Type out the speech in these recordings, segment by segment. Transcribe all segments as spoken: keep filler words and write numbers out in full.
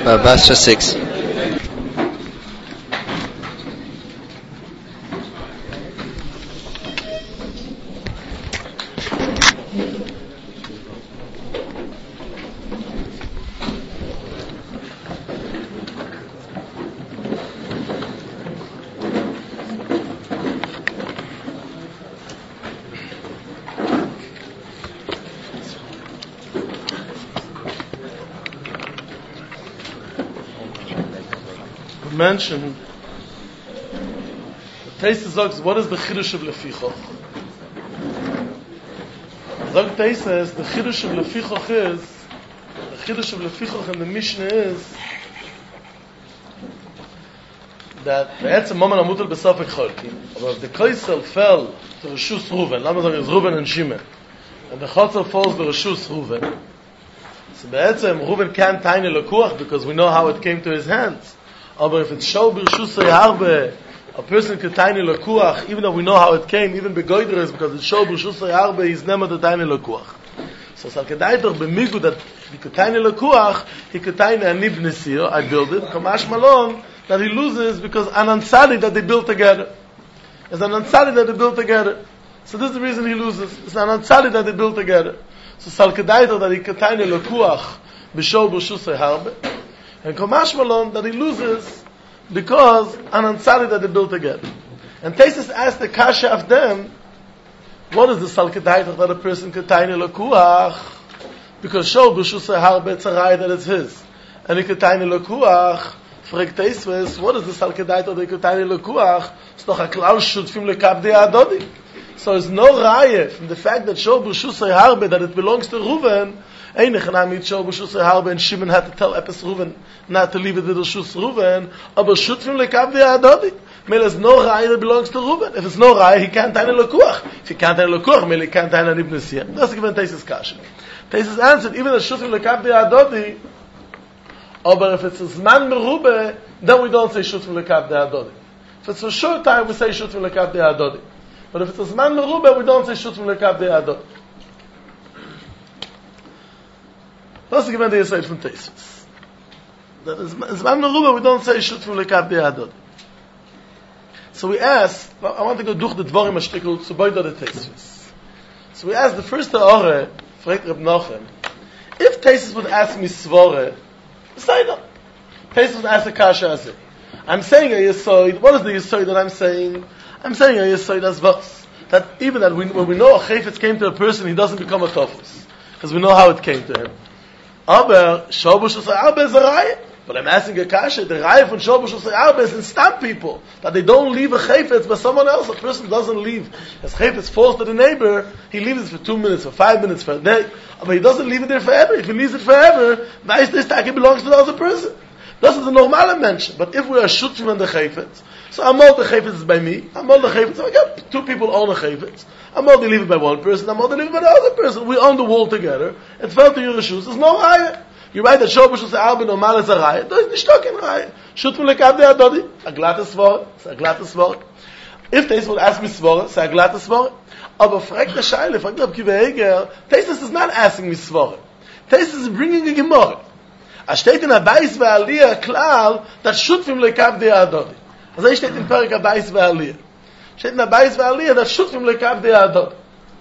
Uh, Bastra six. Mentioned the Taisa says, what is the Chiddush of Lefichoch? The Taisa says the Chiddush of Lefichoch is the Chiddush of Lefichoch in the Mishnah is that Be'etzem Momen Amutel B'Safek Cholkin, but the Kaisel fell to Reshus Ruven, Lama Zog is Ruven and Shimon, and the Chotzel falls to Reshus Ruven. So Be'etzem Ruven can't tiny Lekuach because we know how it came to his hands. Aber if it's Shol B'Reshus Harbe, a person could tiny Lekuach, even though we know how it came, even Begoider is because it's Shol B'Reshus Harbe, he's never the tiny Lekuach. So Salkedai doch b'migu that he could tiny Lekuach, he could tiny a Nib Nesir, I build it, Kamash Malon, that he loses because an Ansari that they built together. It's an Ansari that they built together. So this is the reason he loses. It's an Ansari that they built together. So Salkedai doch that he could tiny Lekuach, B'Shol B'Reshus Harbe, and Kamash Malon that he loses because an Ansari that they built together. And Tesis asked the Kasha of them, what is the Salkedai that a person could tiny Lekuach? Because Shol B'Reshus Harbe Tzarai that it's his. And he could tiny Lekuach. Fragt Tesis, what is the Salkedai that he could tiny Lekuach? It's doch a Klaus Shutfim Lekabdei Adodi. So there's no raya from the fact that Shol B'Reshus Harbe that it belongs to Reuven. Einich Namit Shol B'Reshus Harbe and Shimon had to tell Epes Reuven not to leave it with Reshus Reuven. Aber Shutfim Lekabdei Adodi. Mele is no raya that belongs to Reuven. If it's no raya, he can't tiny Lekuach. If he can't tiny Lekuach, Mele can't tiny Nib Nesir. That's given Tesis Kasha. Tesis answered, even the Shutfim Lekabdei Adodi. Aber if it's a Zman Merube, then we don't say Shutfim Lekabdei Adodi. If it's a short time, we say Shutfim Lekabdei Adodi. But if it's a Zman Merube, we don't say Shutfim Lekabdei Adodi. That's the given the aside from Tesis. That is Zman Merube, we don't say Shutfim Lekabdei Adodi. So we asked, I want to go durch the Dvorim Ashtikul, so boy do the Tesis. So we asked the first Ore, Freit Reb Nochem, if Tesis would ask me Svore, say no. Tesis would ask the Kasha Azeh. I'm saying a Yesoid, what is the Yesoid that I'm saying? I'm saying a Yesoid as Vos. That even that we, when we know a Chayfetz came to a person, he doesn't become a Tofus. Because we know how it came to him. Aber, Shol B'Reshus Harbe is a Raya. But I'm asking a Kasha, the Raya from Shol B'Reshus Harbe is in stamp people. That they don't leave a Chayfetz by someone else. A person doesn't leave. As Chayfetz falls to the neighbor, he leaves it for two minutes, for five minutes, for a day. But he doesn't leave it there forever. If he leaves it forever, weiß this Tag belongs to the other person. This is the normal mention. But if we are shooting on the Chayfetz, so Amol the Chayfetz is by me, Amol the Chayfetz, so I got two people own a Chayfetz. Amol they leave it by one person, Amol they leave it by the other person. We own the wall together. It fell to your shoes. There's no Raya. You're right that Shol B'Reshus Harbe normal is a Raya. There's nicht talking Raya. Shutfim Lekabdei Adodi. A glatte Svor. It's a glatte Svor. If Tesis would ask me Svor, it's a glatte Svor. Aber fragt the Shaila, fragt Reb Kiva Eger, Tesis is not asking me Svor. Tesis is bringing a Gemara. A steht in Abayis ve'Aliyah klal that Shutfim Lekabdei Adodi. Also steht in Perik Abayis ve'Aliyah. Steht in Abayis ve'Aliyah that Shutfim Lekabdei Adodi.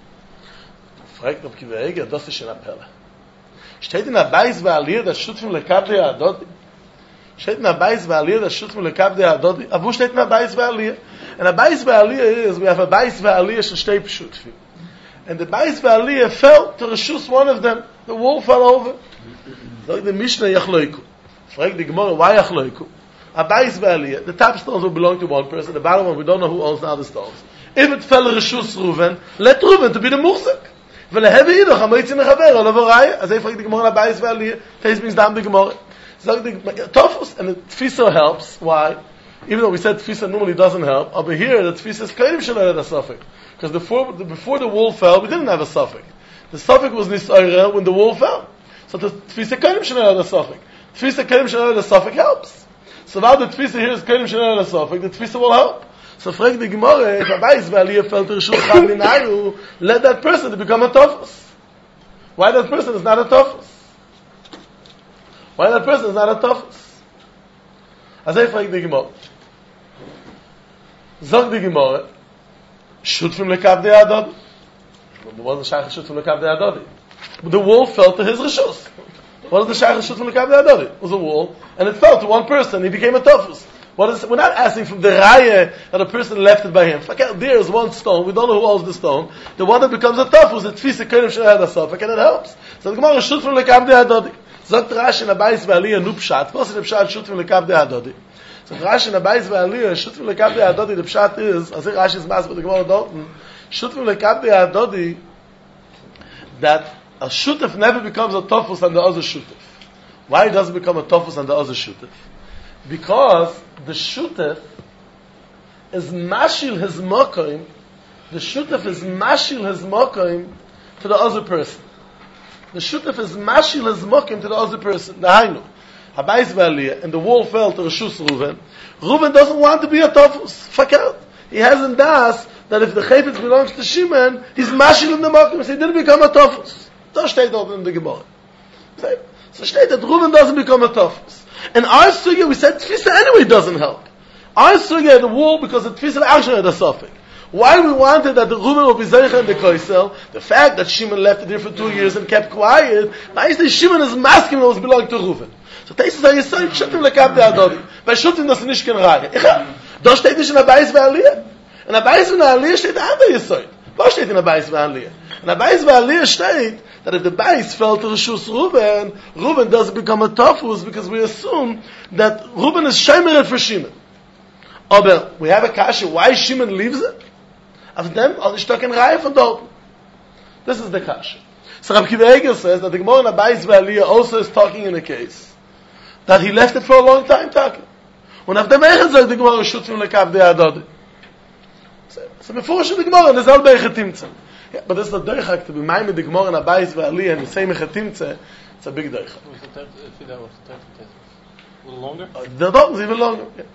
Fragt Reb Kiva Eger, das ist ein Appell. Steht in Abayis ve'Aliyah that Shutfim Lekabdei Adodi. Steht in Abayis ve'Aliyah that Shutfim Lekabdei Adodi. Avu steht in Abayis ve'Aliyah. And Abayis ve'Aliyah is, we have Abayis ve'Aliyah shel shtei Shutfim. And the Abayis ve'Aliyah fell to Reshus one of them. The wall fell over. So the Mishnah Yachloiku. Frag the Gemara, why Yachloiku? Abayis ve'Aliyah, the top stones will belong to one person, the bottom one, we don't know who owns the other stones. If it fell Reshus Reuven, let Reuven to be the Muchzak. ולהביא אידך, המייצי מחבר, או לבוא ראיה. אז איפה ראיתי גמור לבייס ועליה? Tesis brings down the Gemara. So the Tofus, and the Tfisa helps. Why? Even though we said Tfisa normally doesn't help, over here the Tfisa is Kaidim Shalom had a suffix. Because before, before the wall fell, we didn't have a suffix. The suffix was Nisaira when the wall fell. So the Tfisa Kaidim Shalom had a suffix. Tfisa Kaidim Shalom had a suffix helps. So now the Tfisa here is Kaidim Shalom had a suffix, the Tfisa will help. So frag the Gemara, if Abayis ve'Aliyah fell to Reshus Chad Minayu, let that person to become a Tofus. Why that person is not a Tofus? Why that person is not a tofus? As I frag the Gemara. Zog the Gemara, Shutfim lekav de Adodi. It wasn't Shaykh Shutfim lekav de Adodi. But the wall fell to his Rishus. What is the Shaykh Shutfim lekav de Adodi? It was a wall, and it fell to one person, he became a tofus. What is, we're not asking from the raya that a person left it by him. There is one stone, we don't know who owns the stone. The one that becomes a tofus, the tfisa kenim shehad asaf, and it helps. So the Gemara, Shutfim lekav de Adodi. Zog Rashi in Abayis ve'Aliyah nu pshat. What's the pshat Shutfim lekav de Adodi? So Rashi in Abayis ve'Aliyah, Shutfim lekav de Adodi, the pshat is, as Rashi is mas with the Gemara Dalton, Shutfim lekav de Adodi, that a shutef never becomes a tofus and the other shutef. Why does it become a tofus and the other shutef? Because the shutef is mashil his mokoim, the shutef is mashil his mokoim to the other person. The shutef is mashil his mokoim to the other person. Nahainu, Habayis ve'Aliyah, and the wall fell to Rishus Reuven. Reuven doesn't want to be a tofus. Fakert. He hasn't das that if the chayfetz belongs to Shimon, he's mashil in the mokoim, so he didn't become a tofus. Das steht dort in the Gemara. So steht that Reuven doesn't become a tofus. In our sugya, we said tfisa anyway doesn't help. Our sugya at the wall because the tfisa actually had a suffix. Why we wanted that the Reuven will be zeicha in the koisel, the fact that Shimon left it there for two years and kept quiet, now you say Shimon is masking what was belonging to Reuven. So Taisus are Yisrael, Shutfim lekav de Adodi. By Shutfim das nicht kein Raya. Da steht nicht in Abayis ve'Aliyah. In Abayis ve'Aliyah steht der andere Yisrael. Was steht in Abayis ve'Aliyah? In Abayis ve'Aliyah steht that if the Bayis fell to Rishus Reuven, Reuven doesn't become a tofus because we assume that Reuven is shemeret for Shimon. Aber we have a kasha, why Shimon leaves it? Of them, all the stock in Raya from dort. This is the kasha. So Rabbi Akiva Eiger says that the Gemara in Abayis ve'Aliyah also is talking in a case that he left it for a long time talking. When after Mechat says the Gemara Shutfim lekav de Adodi. So before the Gemara, there's all Beichetimtze. Yeah, but this is a doichak to be mine with the Gemara in Abayis ve'Aliyah and the same Mechatimtze. It's a big doichak. Was the third, if that was the third test, a little longer? Uh, the dog is even longer. Yeah.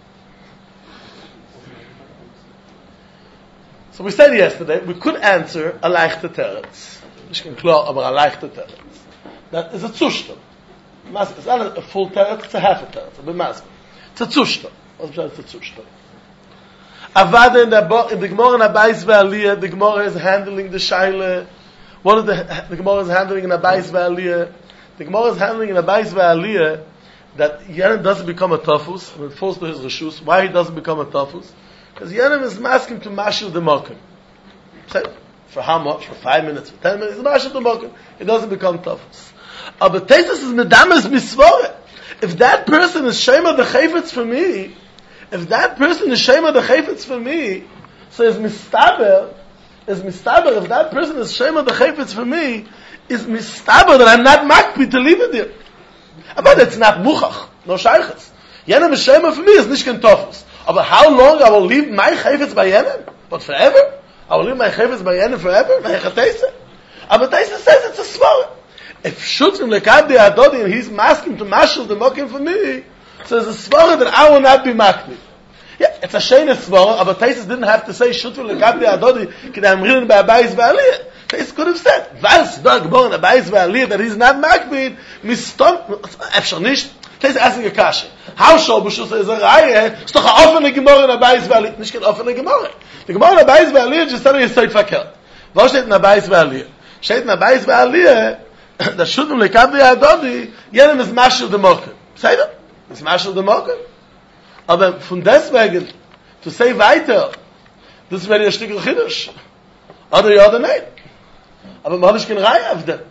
So we said yesterday we could answer a leichte teretz. Ich kann klar, aber a leichte teretz. That is a zustand. It's not a full teretz, it's a half a teretz. But mas, it's a zustand. What's the it's a zustand? Avada in the in the Gemara in Abayis ve'Aliyah, the Gemara is handling the shaila. What is the the Gemara is handling in Abayis ve'Aliyah? The Gemara is handling in Abayis ve'Aliyah that Yerim doesn't become a tofus and it falls to his reshus. Why he doesn't become a tofus? Because Yerim is masking to mashil the mokim. For how much? For five minutes? For ten minutes? He's mashil the mokim. It doesn't become tofus. Aber Tesis is medamas misvore. If that person is shema the chayfetz for me, if that person is shema the chayfetz for me, so is mistaber, is mistaber, if that person is shema the chayfetz for me, is mistaber that I'm not makpi to leave it there. But it's not muchach, no shaychas. Yenem is shema for me, is nicht kein tofus. But how long I will leave my chayfetz by Yenem? But forever? I will leave my chayfetz by Yenem forever? My Teisa? But Teisa says it's a svara. If Shutfim lekav de Adodi and he's masking to mashal the mokim for me, so there's a svara that I will not be makli. Yeah, it's a shayna svara, but Taisus didn't have to say Shutfim lekav de Adodi k'da amrin ba'Abayis ve'Aliyah. Taisus could have said, Vas da geboren Abayis ve'Aliyah that he's not makli, mistom, efshar nicht. Taisus asking a kasha. How shall B'shus is a raya? It's doch a offene gemorah in Abayis ve'Aliyah. Nicht kein offene gemorah. The gemorah in Abayis ve'Aliyah just telling you straight verkehrt. Was steht in Abayis ve'Aliyah? Steht in Abayis ve'Aliyah that Shutfim lekav de Adodi, Yenem is mashal the mokim. Say that? It's mashal the mokim. Aber von deswegen, to say weiter, das wäre ein Stück Chiddush. Oder ja oder nein. Aber man hat nicht kein Reihe auf dem.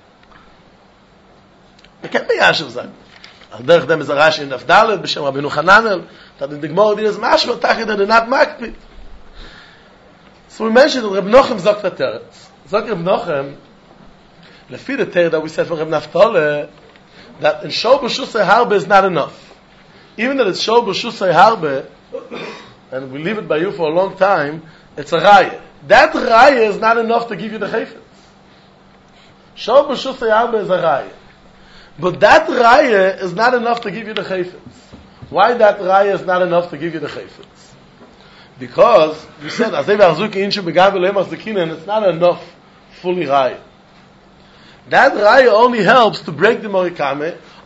Man kann mir ja schon sagen. Ach, durch dem ist ein Rashi in Afdalet, B'Shem Rabbeinu Hananel, that in the Gemara dir is mashal, tachit that they're not makpid. So we mentioned that Reb Nochem sagt the teretz. Sagt Reb Nochem, lefi the teretz that we said from Reb Naftali, that in Shol B'Shusay Harbe is not enough. Even that it's Shol B'Shusay Harbe, and we leave it by you for a long time, it's a raya. That raya is not enough to give you the chayfetz. Shol B'Shusay Harbe is a raya. But that raya is not enough to give you the chayfetz. Why that raya is not enough to give you the chayfetz? Because, we said, as they were azuki inshu begav lemas dekina, and it's not enough fully raya. That raya only helps to break the morikame,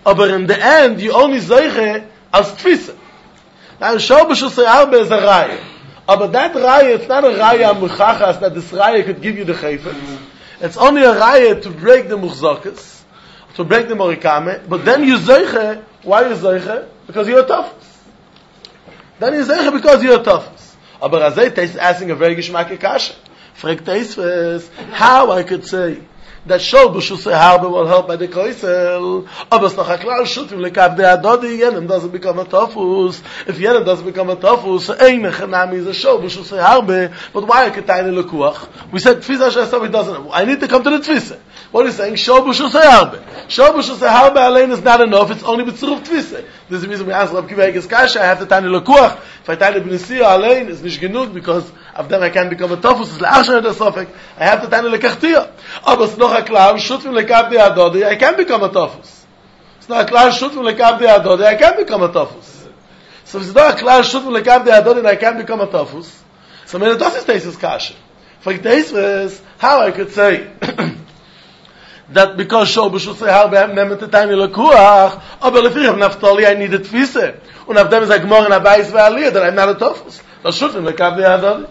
but in the end, you only zeiche as tfisa. Now, Shor B'Shusay Harbe is a raya. But that raya, it's not a raya muchachas that this raya could give you the chayfet. It's only a raya to break the muchzakas, to break the morikame, but then you zeiche. Why you zeiche? Because you're tough. Then you zeiche because you're tough. But Razay is asking a very gishmak kasha. Frag Teisves, how I could say that Shor B'Shusay Harbe will help by the Koisel, aber es noch a klar Schutim lekav de Adodi, Yenem doesn't become a Tofus. If Yenem doesn't become a Tofus, so ein Mechanami is a Shor B'Shusay Harbe, but why I could tell you lekuach? We said Tfisa Shesam, it doesn't. I need to come to the Tfisa. What is saying? Shor B'Shusay Harbe. Shor B'Shusay Harbe alone is not enough, it's only B'tzuruf Tfisa. This is the reason we ask Rab Kiva Eges Kasha, I have to tell you lekuach. If I tell you B'Nisiya alone, it's nicht genug, because of them I can't become a Tofus, it's la'achshan et a I have to tell you lekachtiya. Aber it's noch a klar, Shutvim lekav de Adodi, I can become a Tofus. It's not a klar, Shutvim lekav de Adodi, I can become a Tofus. So if it's not a klar, Shutvim lekav de Adodi, and I can become a Tofus, so when it does is Teisus Kasha. For Teisus, how I could say that because Shor B'Shusay Harbe I'm never to tiny lekuach, aber if you have Naftali, I need a Tfise. And if them is like Gmor and Abayis ve'aliyah, then I'm not a Tofus. Das Shutvim lekav de Adodi.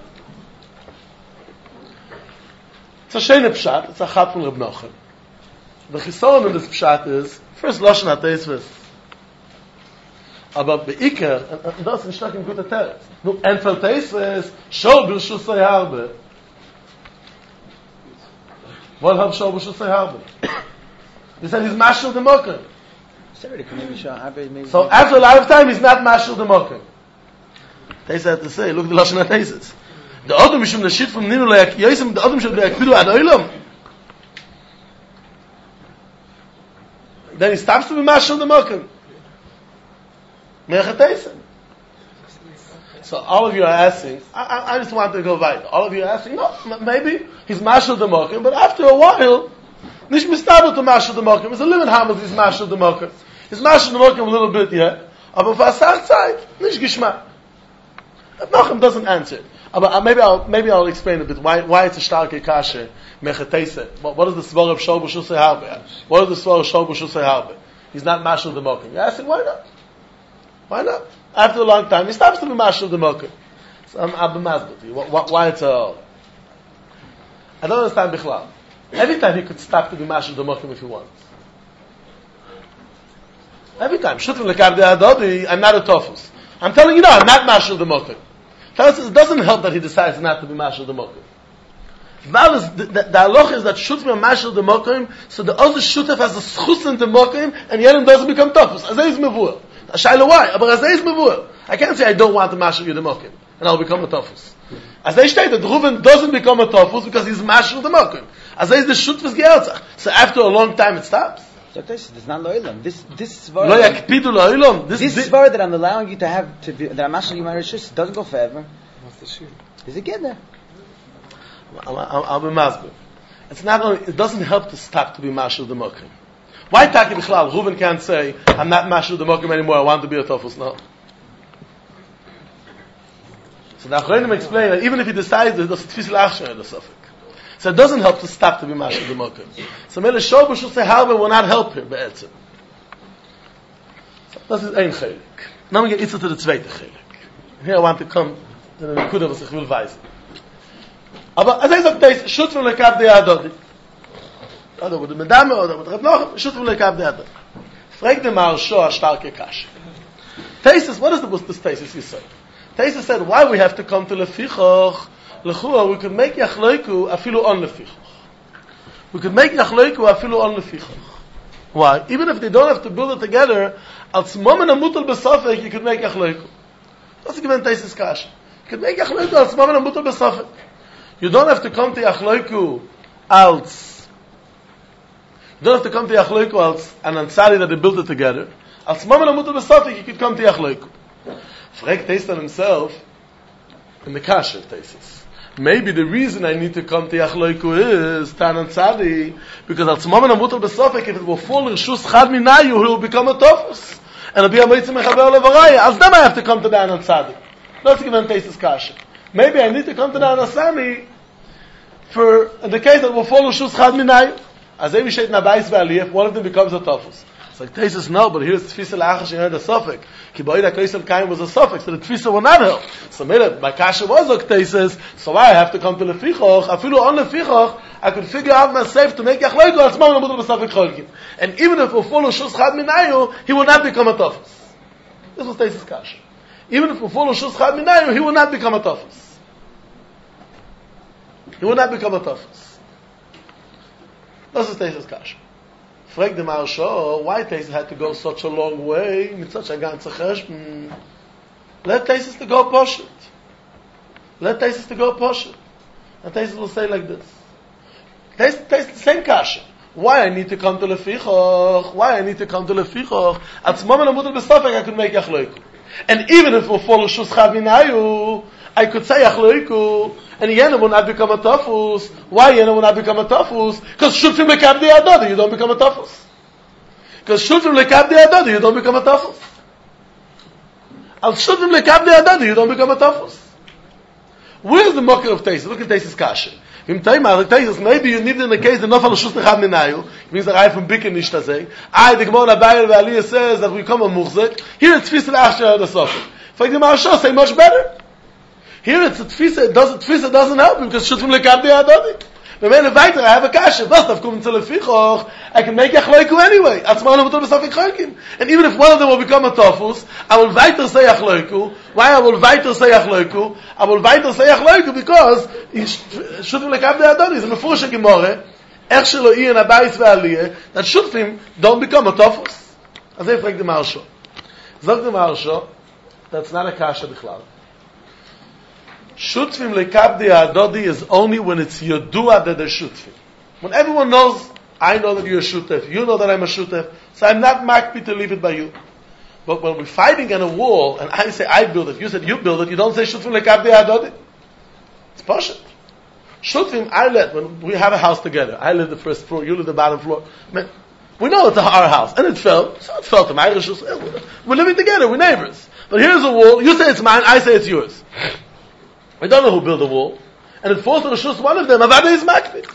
It's a shayne pshat, it's a chat from Reb Nachum. The chisoron in this pshat is, first Lashon HaTeisves. Aber beikar, and das ist nicht ein guter Teretz. Nu, Enfel Teisves, Shor B'Shusay Harbe. What helps Shor B'Shusay Harbe? He said he's Mashal the Mokim. So after a lifetime, he's not Mashal the Mokim. Teisves had to say, look at the Lashon HaTeisves. The Adam Mishum the shit from Ninu like Yosem, the Adam Mishum like Pidu Ad Olam. Then he stops to be Mashal the Mokim. Mechatesem. So all of you are asking, I, I, I just want to go right. All of you are asking, no, m- maybe he's Mashal the Mokim, but after a while, Nish Mistabel to Mashal the Mokim. It's a limit how he's Mashal the Mokim. He's Mashal the Mokim a little bit, yeah. Aber for a sach Zeit, Nish Gishma. Nachum doesn't answer. But maybe I'll maybe I'll explain a bit why why it's a starke kashe mechatese. What, what is the svar of Shor B'Shusay Harbe? What is the svar of Shor B'Shusay Harbe? He's not mashal the mokim. You're asking why not? Why not? After a long time, he stops to be mashal the mokim. So I'm abemazbet to you. Why it's a? I don't understand bichlal. Every time he could stop to be mashal the mokim if he wants. Every time, shutfim lekav de Adodi, I'm not a tofus. I'm telling you now, I'm not mashal the mokim. It doesn't help that he decides not to be mashal the mokim. The, the, the halach is that shutfim mashal the mokim, so the other shutef has a schus in the mokim, and yet it doesn't become tofus. Azay is mevuah. Shayla why? But azay is mevuah. I can't say I don't want to mashal you the mokim, and I'll become a tofus. As they state that Reuven doesn't become a tofus because he's mashal the mokim. Azay is the shutfis ge'elzach. So after a long time it stops. So this is not lo'ilam. This this svar. Lo yakpidu lo'ilam. This svar that I'm allowing you to have to be, that I'm mashal you my rishus doesn't go forever. What's the shir? Does it get there? I'll, I'll, I'll be masbir. It's not only, it doesn't help to stop to be mashal the mokim. Why Taki Bichlal? Reuven can't say, I'm not mashal the mokim anymore, I want to be a tofus. No. So the Achronim explain that even if he decides that it's tfis l'achshan in the suffix. So it doesn't help to stop to be mashal the mokim. So Mele Shor B'Shusay Harbe will not help here, be'etzim. So this is ein chelik. Now we get itza to the zweite chelik. Here I want to come to the nekuda was ich will weisen. Aber as I said, this shutfim lekav de Adodi. Oder mit dem Medame, oder mit Reb Nachum, shutfim lekav de Adodi. Frag the Maharsha a starke kashe. Teisus, what is the what's this Teisus you say? Teisus said, why we have to come to Lefichoch? Lechua, we could make Yachloiku afilu on Lefichoch. We could make Yachloiku afilu on Lefichoch. Why? Even if they don't have to build it together, als Momen amutal besafek, you could make Yachloiku. That's given Teisus kashe. You could make Yachloiku als Momen amutal besafek. You don't have to come to Yachloiku als You don't have to come to Yachloiku als an Ansari that they built it together. Als Momen amutal besafek, you could come to Yachloiku. Frag Teisus himself in the kasher Teisus. Maybe the reason I need to come to Yachloiku is Tanan Tzadi, because al Tzmomen Amutal Besofek, if it will fall in Shus Chad Minayu, he will become a Tofus. And it'll be a Mitzvah Mechaber Levaraya. As then I have to come to the Tanan Tzadi. Let's give him Teisus Kasha. Maybe I need to come to the Anasami for in the case that will fall in Shus Chad Minayu. As they reshape Nabais Valley, if one of them becomes a Tofus. It's like Taisus no, but here's Tfisa L'achar she heard a suffix. Ki ba'ida Kaisel Kaim was a suffix, so the Tfisa will not help. So made my kasha was like Taisus, so I have to come to Lefichoch. Afilu on Lefichoch, I could figure out myself to make Yachloiku al Tzmam Lamudul B'Safik Cholkin. And even if we follow Shus Chad Minayu, he will not become a Tofus. This was Taisus kasha. Even if we follow Shus Chad Minayu, he will not become a Tofus. He will not become a Tofus. This is Taisus kasha. Frag the Maharsha, why Taisus had to go such a long way, with such a ganze cheshbon? Let Taisus to go Poshet. Let Taisus to go Poshet. And Taisus will say like this. Taisus, Taisus, the same kasha. Why I need to come to Lefichoch? Why I need to come to Lefichoch? At Tzmam and Amudel B'Safek I could make Yachloiku. And even if we follow Shus Chad Minayu, I could say Yachloiku, and Yena will not become a Tafus. Why Yena will not become a Tafus? Because Shutfim Lekabdi Adodi, you don't become a Tafus. Because Shutfim Lekabdi Adodi, you don't become a Tafus. Al Shutfim Lekabdi Adodi, you don't become a Tafus. Where's the mocker of Taisus? Look at Taisus kasha. Im Taimar, like Taisus, maybe you need in the case the Nofal Shus Nechad Minayu, it means that I from Bikin Nishtazeh. I, the Gemara Bayel V'Aliyah says that we come on Muchzek. Here it's Tfisa L'achar the Sofik. If I give Maharsha, say much better. Here it's a Tfisa, it doesn't, Tfisa doesn't help him because Shutfim Lekabdi Adodi. But when I have a kasha, thus I've come to Lefichoch, I can make Yachloiku anyway. Atzman Lamudul B'Safik Cholkin. And even if one of them will become a Tofus, I will weiter say Yachloiku. Why I will weiter say Yachloiku? I will weiter say Yachloiku because Shutfim Lekabdi Adodi is a Mefursh Gemara, Ech Shelo Iyan Abayis V'Aliyah, that Shutfim don't become a Tofus. As I frag the Maharsha. Zog the Maharsha, that's not a kasha b'chlal. Shutfim lekabdi adodi is only when it's yodua that they're shutfim. When everyone knows, I know that you're a shutef, you know that I'm a shutef, so I'm not makpi to leave it by you. But when we're fighting on a wall, and I say I build it, you said you build it, you don't say shutfim lekabdi adodi. It's pashut. Shutfim, I let, when we have a house together, I live the first floor, you live the bottom floor, man, we know it's our house, and it fell, so it fell to my Irish. We're living together, we're neighbors. But here's a wall, you say it's mine, I say it's yours. I don't know who built the wall, and it falls to the shus one of them. Avada is makbid.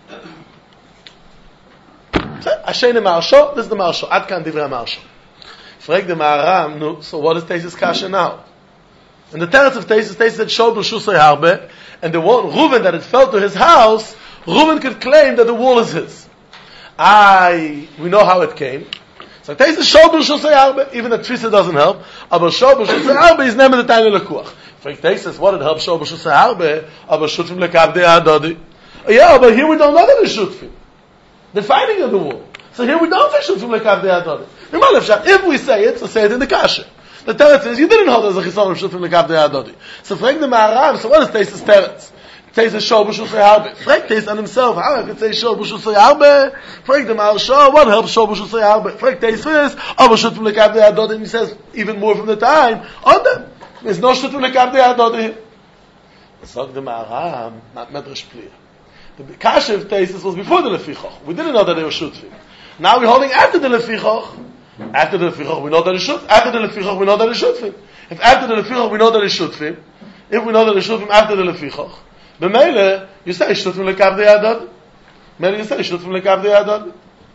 Ashayne Maharsha. This is the Maharsha. Adkan divrei Maharsha. Frag the Maharam. No. So what is Taisus kasha now? In the teretz of Taisus, Taisus said shol b'shusay harbe, and the wall Reuven that it fell to his house, Reuven could claim that the wall is his. I we know how it came. So Taisus shol b'shusay harbe. Even the Tfisa doesn't help. Aber shol b'shusay harbe is never the time of lekuach. Frank Taisus, what it helps show b'shusay harbe, aber shutfim lekabdi adodi. Yeah, but here we don't know that it's shutfim. They're fighting on the wall. So here we don't say shutfim lekabdi adodi. If we say it, so say it in the kasha. The teretz is, you didn't hold as a chisson of shutfim lekabdi adodi. So Frank the Maharam, so what is Taisus teretz? Taisus show b'shusay harbe. Frank Taisus on himself, how I could say show b'shusay harbe? Frank the Maharsha, what helps show b'shusay harbe? Frank Taisus, aber shutfim lekabdi adodi, and he says, even more from the time, on them. There's no shutfim lekabdi adodi. Zog the Maharam, not medrash pliya. The kasha of Taisus was before the lefichoch. We didn't know that they were shutfim. Now we're holding after the lefichoch. After the lefichoch, we know that it's shutfim. After the lefichoch, we know that it's shutfim. If after the lefichoch, we know that it's shutfim. If we know that it's shutfim after the lefichoch, b'meile, you say shutfim lekabdi adodi. Meile, you say shutfim lekabdi adodi.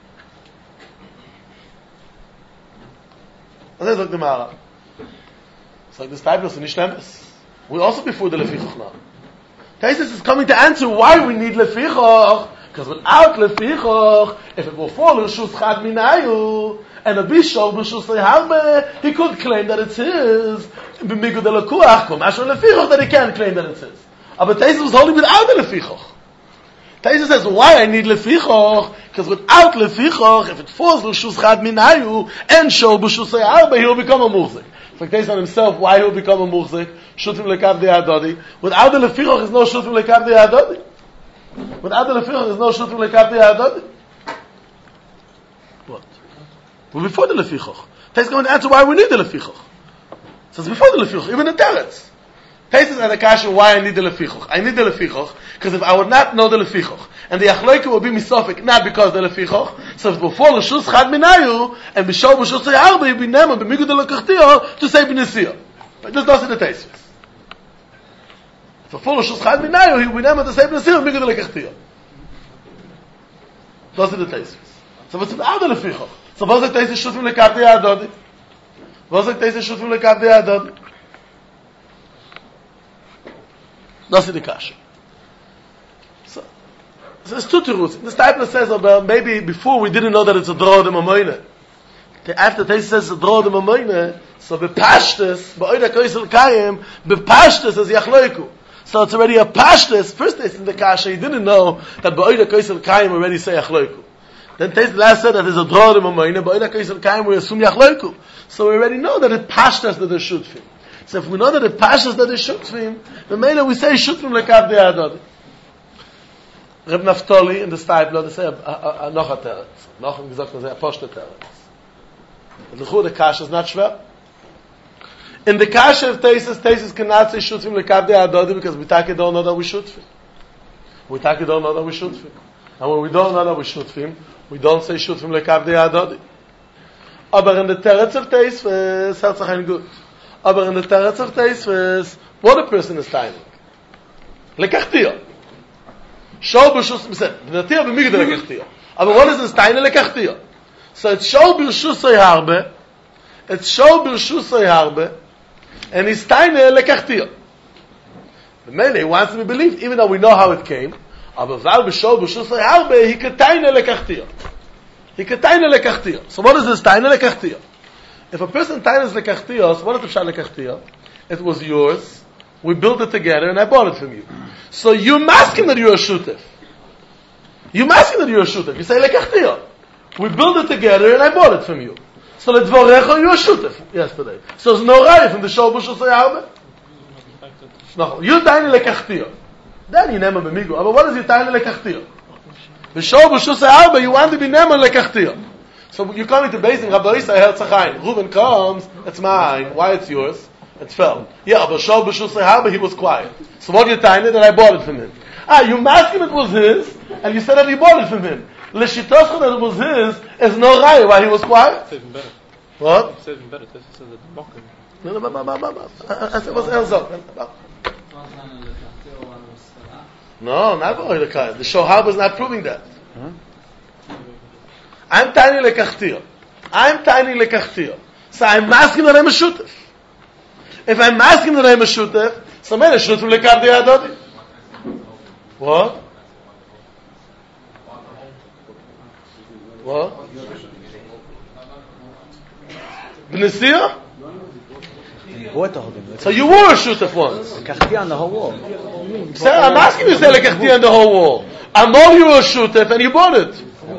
And then Zog the Maharam. It's like this type of Nishlemes. We're also before the Lefichoch now. Taisus is coming to answer why we need Lefichoch. Because without Lefichoch, if it will fall in Shus Chad Minayu, and a bishop b'shusay harbe, he could claim that it's his. B'migu de lekuach, komash Lefichoch, that he can't claim that it's his. But Taisus was holding without the Lefichoch. Taisus says, why I need Lefichoch? Because without Lefichoch, if it falls in Shus Chad Minayu, and shol b'shusay harbe, he will become a muhzik. So Taisus on himself, why he will become a muhzik? Shutfim lekabdi adodi. Without the lefichoch, there's no shutfim lekabdi adodi. Without the lefichoch, there's no shutfim lekabdi adodi. What? Well, before the lefichoch. Taisus going to answer why we need the lefichoch. So it's before the lefichoch, even the teretz. Taisus had a question why I need the lefichoch. I need the lefichoch because if I would not know the lefichoch, and the achloike will be misofik, not because the lefichoch, so if before l'shus chad minayu, and b'shol b'shusay harbe, he'd be nema, b'migu de l'kachtio, to say b'nisiyah. But this doesn't the Taisus. If before l'shus chad minayu, he'd be nema to say b'nisiyah, b'migu de l'kachtio. Doesn't the Taisus. So it's without the lefichoch. So was sagt diese Schutz von der Karte ja dort? Was sagt diese Schutz von der Karte ja dort? Das ist die Kasche. So, so it's two rules. The Stipler says, well, maybe before we didn't know that it's a draw the mamoine. After they says a draw the mamoine, so bepashtes, by oida koisel kayim, bepashtes as yachloiku. So it's already a pashtes. First they said in the Kasha, he didn't know that by oida koisel kayim already say yachloiku. Then Tais last said that there's a draw the mamoine, by oida koisel kayim we assume yachloiku. So we already know that it pashtes that they should fit. So if we know that it passes that it should him, the main we say should him lekav de adod. Reb Naftali in the Stipler, they say a noch a teretz. Noch im gesagt, they say a poshte teretz. And the Chud, the Kasha is not schwer. In the Kasha of Taisis, Taisis cannot say should him lekav de adod because we take it don't know that we should him. We take it don't know that we should him. And when we don't know that we should him, we don't say should him lekav de adod. Aber in the teretz of Taisis, hört sich ein gut. Aber in the Teretz of Teisves, what a person is timing. Lekachtia. Shol b'shus, we said, b'natia b'migd lekachtia. Aber what is this timing? Lekachtia. So it's shol b'shusay harbe, it's shol b'shusay harbe, and it's timing lekachtia. The man, he wants to be believed, even though we know how it came, aber val b'shol b'shusay harbe, he could timing lekachtia. He could timing lekachtia. So what is this timing lekachtia? If a person tires lekachtia, so what is the pshat lekachtia? It was yours. We built it together, and I bought it from you. So you masking that you're a shutef. You masking that you're a shutef. You say lekachtia. We built it together, and I bought it from you. So the dvorecha, you're a shutef yesterday. So there's no raya from the shol b'shus hayarbe. No, you tiny lekachtia. Then you name a b'migu. But what is you tiny lekachtia? The shol b'shus hayarbe, you want to be name a lekachtia. So you come into basing Rabbi Isa held Tzachayim. Reuben comes, it's mine. Why it's yours? It fell. Yeah, but Shol b'shus hayarbe, he was quiet. So what you tiny that I bought it from him? Ah, you asked him it was his, and you said that you bought it from him. L'shitoscha that it was his is no raya why he was quiet. It's even better. What? It's even better. This is the mockery. No, no, no, no, no, no. I said, what's else up? No, not by the kind. The Shohab is not proving that. Huh? I'm tiny lekachtia. I'm tiny lekachtia. So I'm asking that I'm a shutef. If I'm asking that I'm a shutef, so man, a shutef lekav de adodi. What? What? B'nesiyah? You bought the whole thing. So you were a shutef once. Lekachtia on the whole wall. So I'm asking you to say lekachtia on the whole wall. I'm all you were a shutef and you bought it.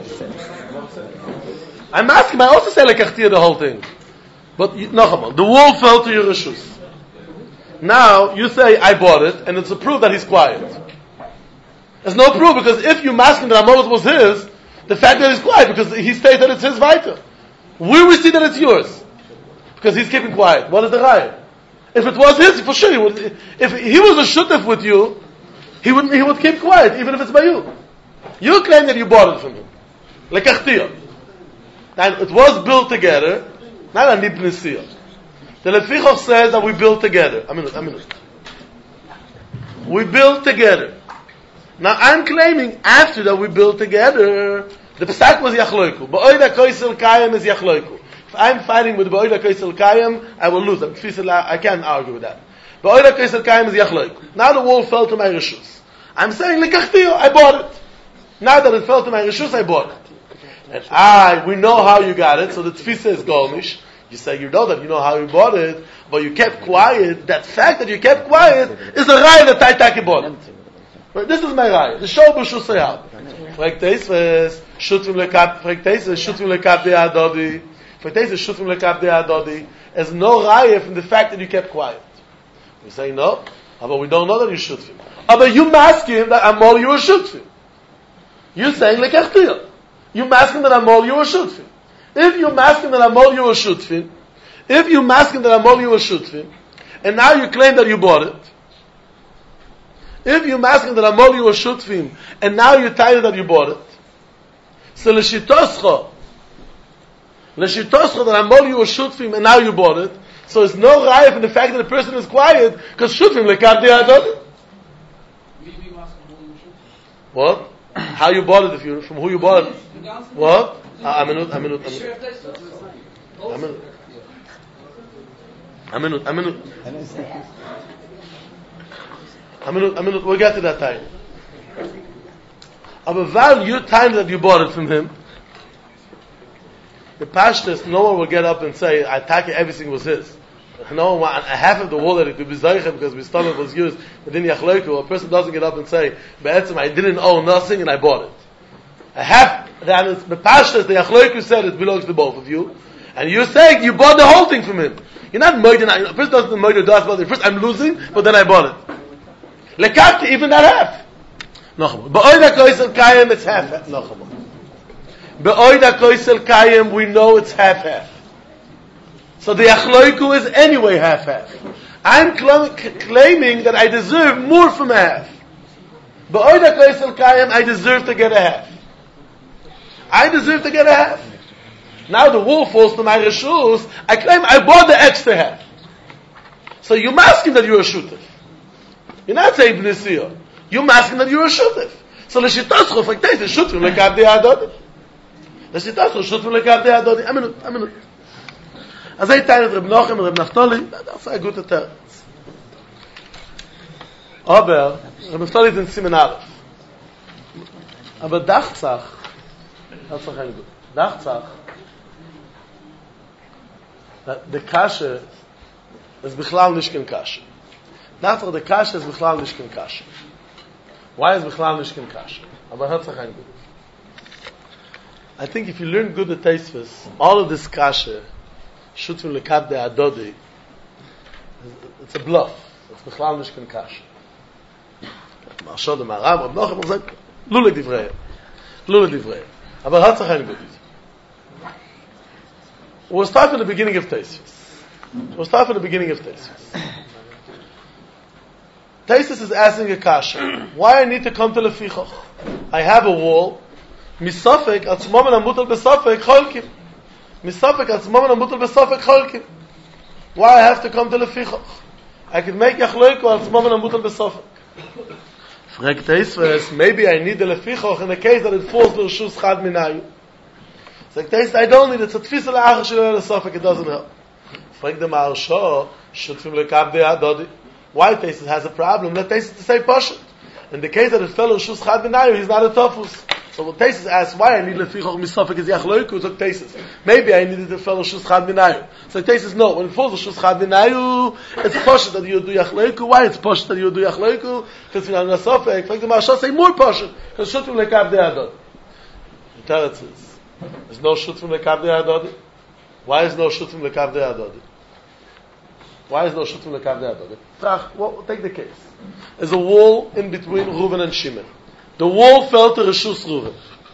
I'm asking, I also say lekachtia the whole thing. But, you, no, the wall fell to your reshus. Now, you say, I bought it, and it's a proof that he's quiet. There's no proof, because if you ask him that Amos was his, the fact that he's quiet, because he stated that it's his weiter. Will we see that it's yours? Because he's keeping quiet. What is the raya? If it was his, for sure he would, if he was a shutef with you, he would, he would keep quiet, even if it's by you. You claim that you bought it from him. Lekachtia. And it was built together. Not a nibnisiyah. The Lefichov says that we built together. A minute, a minute. We built together. Now I'm claiming after that we built together, the Pesach was Yachloiku. Ba'oida koisel kayam is Yachloiku. If I'm fighting with Ba'oida koisel kayam, I will lose. I can't argue with that. Ba'oida koisel kayam is Yachloiku. Now the wall fell to my reshus. I'm saying lekachtiyo, I bought it. Now that it fell to my reshus, I bought it. And I, we know how you got it, so the tfisa is golmish. You say you know that you know how you bought it, but you kept quiet. That fact that you kept quiet is a raya that Taitaki bought it. But this is my raya. The shol b'shus hayarbe. Fragt Teisves, shutvim lekap, fragt Teisves, shutvim lekap de adodi. Fragt Teisves, shutvim lekap de adodi. There's no raya from the fact that you kept quiet. We say no, but we don't know that you shutvim. But you ask him that I'm all you are shutvim. You're saying lekachtiya. You asking that I'm all you a shutfin. If you asking that I'm all you a shutfin, if you asking that I'm all you a shutfin, and now you claim that you bought it, if you asking that I'm all you a shutfin, and now you're tired that you bought it, so l'shitoscha, l'shitoscha that I'm all you a shutfin, and now you bought it, so it's no raya from the fact that the person is quiet, because shutfin lekad de adod. What? How you bought it, if you from who you bought it. What? A minute, a minute, a minute. A minute. A minute, a minute. A minute, a minute, we'll get to that time. But while your time that you bought it from him, the pashtus, no one will get up and say, I take it, everything was his. No one, half of the wall that it could be Zaycha because my stomach was used, but then Yachloiku, a person doesn't get up and say, Be'etzim, I didn't own nothing and I bought it. A half, the pashtus, the Yachloiku said it belongs to both of you, and you're saying you bought the whole thing from him. You're not murder, a person doesn't murder, does about it. First I'm losing, but then I bought it. Lekati, even that half. Nachamah. Ba'oida koisel kayim, it's half half. Nachamah. Ba'oida koisel kayim, we know it's half half. So the achloiku is anyway half half. I'm cl- claiming that I deserve more from a half. Ba'oida koisel kayim, I deserve to get a half. I deserve to get a half. Now the wool falls to my reshus. I claim I bought the extra half. So you're masking that you're a shutef. You're not saying b'nisiyah. You're masking that you're a shutef. So l'shitaschuf, like this, the shutef lekabdei adodi. L'shitaschuf, shutef lekabdei adodi. A minute, a minute. As I tell you, Reb Nochem and Reb Naftali, that's a good teretz. Aber, Reb Naftali is in Simen Aleph. Aber Dachzach, that's a good. Dachzach, that the kasha is bichlal nishkin kasha. Dachzach, the kasha is bichlal nishkin kasha. Why is bichlal nishkin kasha? Aber that's a good. I think if you learn good at Teisvus, all of this kasha, Shutfim lekab de adodi, it's a bluff. It's bichlal nishkin kasha. Marshal de Maram, Reb Nochem, was like, lule divrei. Lule divrei. Aber hat sich ein gut. We'll start from the beginning of Teisvus. We'll start from the beginning of Teisvus. Teisvus is asking a kasha. Why I need to come to Lefichoch? I have a wall. Misafek atzmom and amutal besafek cholkim. Misafek atzmom and amutal besafek cholkim. Why I have to come to Lefichoch? I could make yachloiku atzmom and amutal besafek. Frag Teisvus, maybe I need the Lefichoch in the case that it falls to Reshus Chad Minayu. Like Teisvus, I don't need it. It's a tfisa la'achar shelo lesafek. It doesn't help. Frag the Maharsha, shutfim lekabdei adodi. Why Teisvus has a problem? Let Teisvus say Pashut. In the case that it fell Reshus Chad Minayu, he's not a Tafus. So when Teisvus asks why I need Lefichoch misafek is yachloiku, so Teisvus, maybe I needed to fell Reshus Chad Minayu. So Teisvus, no. When it falls Reshus Chad Minayu, it's Pashut that you do yachloiku. Why it's Pashut that you do yachloiku? Because you're not a Safek. Frag the Maharsha, say more Pashut. Because shutfim lekabdei adodi. The Teretz is, there's no shutfim lekabdei adodi. Why is no shutfim lekabdei adodi? Why is no shutfim lekabdei adodi? Trach, well, take the case. There's a wall in between Reuven and Shimon. The wall fell to Reshus Reuven.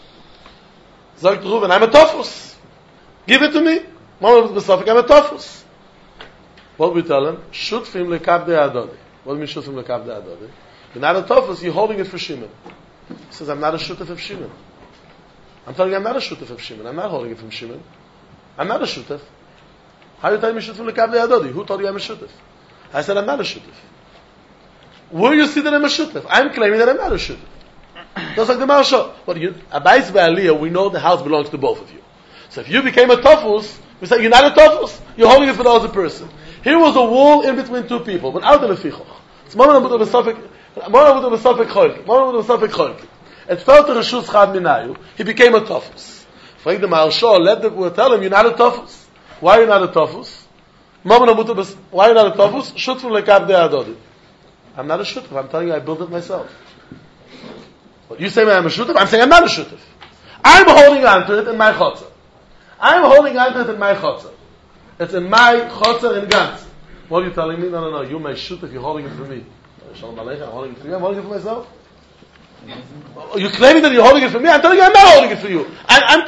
Sagt Reuven, I'm a Tofus. Give it to me. Mama besafek, I'm a Tofus. What we tell him? Shutfim lekabdei adodi. What do you mean shutfim lekabdei adodi? You're not a Tofus, you're holding it for Shimon. He says, I'm not a shutef of Shimon. I'm telling you, I'm not a shutef of Shimon. I'm not holding it from Shimon. I'm not a shutef. How are you telling me shutef lekabdei adodi? Who told you I'm a shutef? I said, I'm not a shutef. Where you see that I'm a shutef? I'm claiming that I'm not a shutef. Just like the Maharsha. But you, Abayis Ba'aliyah, we know the house belongs to both of you. So if you became a Tafus, we say, you're not a Tafus. You're holding it for the other person. Here was a wall in between two people, without the Lefichoch. It's Mona Abudu B'Safek, Mona Abudu B'Safek Cholki. Mona Abudu B'Safek Cholki. It fell to Reshus Chad Minayu. He became a Tafus. Frank the Maharsha, let the, we'll tell him, you're not a Tafus. Why are you not a Tafus? Mona Abudu B'Safek, why are you not a Tafus? Shutfim lekabdei adodi. I'm not a shutef. I'm telling you, I built it myself. But you say I'm a shutef. I'm saying I'm not a shutef. I'm holding on to it in my chotzer. I'm holding on to it in my chotzer. It's in my chotzer in Gantz. What are you telling me? No, no, no. You're my shutef. You're holding it for me. Shalom Aleichem. I'm holding it for you. I'm holding it for myself. You're claiming that you're holding it for me. I'm telling you, I'm not holding it for you. I, I'm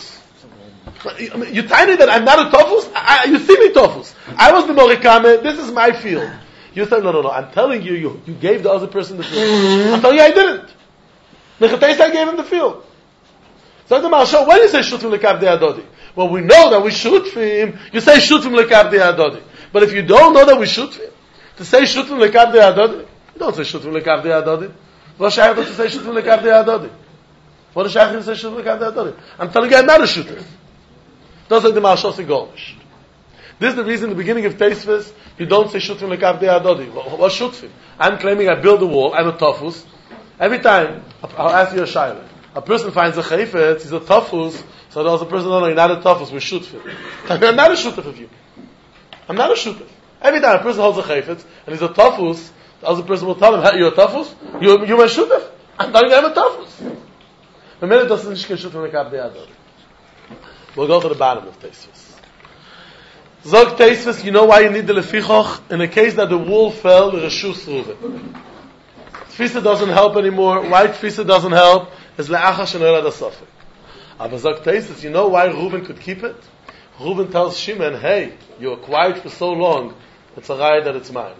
tofus. You're telling me that I'm not a tofus. I, you see me tofus. I was the morikame. This is my field. You said, no, no, no. I'm telling you, you, you gave the other person the field. I'm telling you, I didn't. Nechatei I gave him the field. So the Maharsha, when you say shutfim lekabdei adodi, well, we know that we shoot for him. You say shutfim lekabdei adodi. But if you don't know that we shoot for him, to say shutfim lekabdei adodi, you don't say shutfim lekabdei adodi. What should I have to say shutfim lekabdei adodi? What is Shach to say Shutfim Lekavdei Adodi? I'm telling you I'm not a Shutef. That's like the Marshos in Golnish. This is the reason in the beginning of Teisves, you don't say Shutfim Lekavdei Adodi. What's Shutfim? I'm claiming I build a wall, I'm a Tafus. Every time, I'll ask you a Shaila. A person finds a Chayfetz, he's a Tafus, so there's a person, no, no, you're not a Tafus, we're Shutfim. I'm not a Shutef of you. I'm not a Shutef. Every time a person holds a Chayfetz, and he's a Tafus, the other person will tell him, hey, you're a Tafus? You're, you're a Shutef? I'm telling you I'm a Tafus. The minute doesn't Shutfim Lekavdei Adodi. We'll go to the bottom of Teisves. Zog Teisves, you know why you need the Lefichoch? In the case that the wall fell, the Reshus Reuven. Tfisa doesn't help anymore. Why Tfisa doesn't help? Is Le'acha Shenoel Ad HaSofek. Aber Zog Teisves, you know why Reuven could keep it? Reuven tells Shimon, hey, you were quiet for so long, it's a raya that it's mine.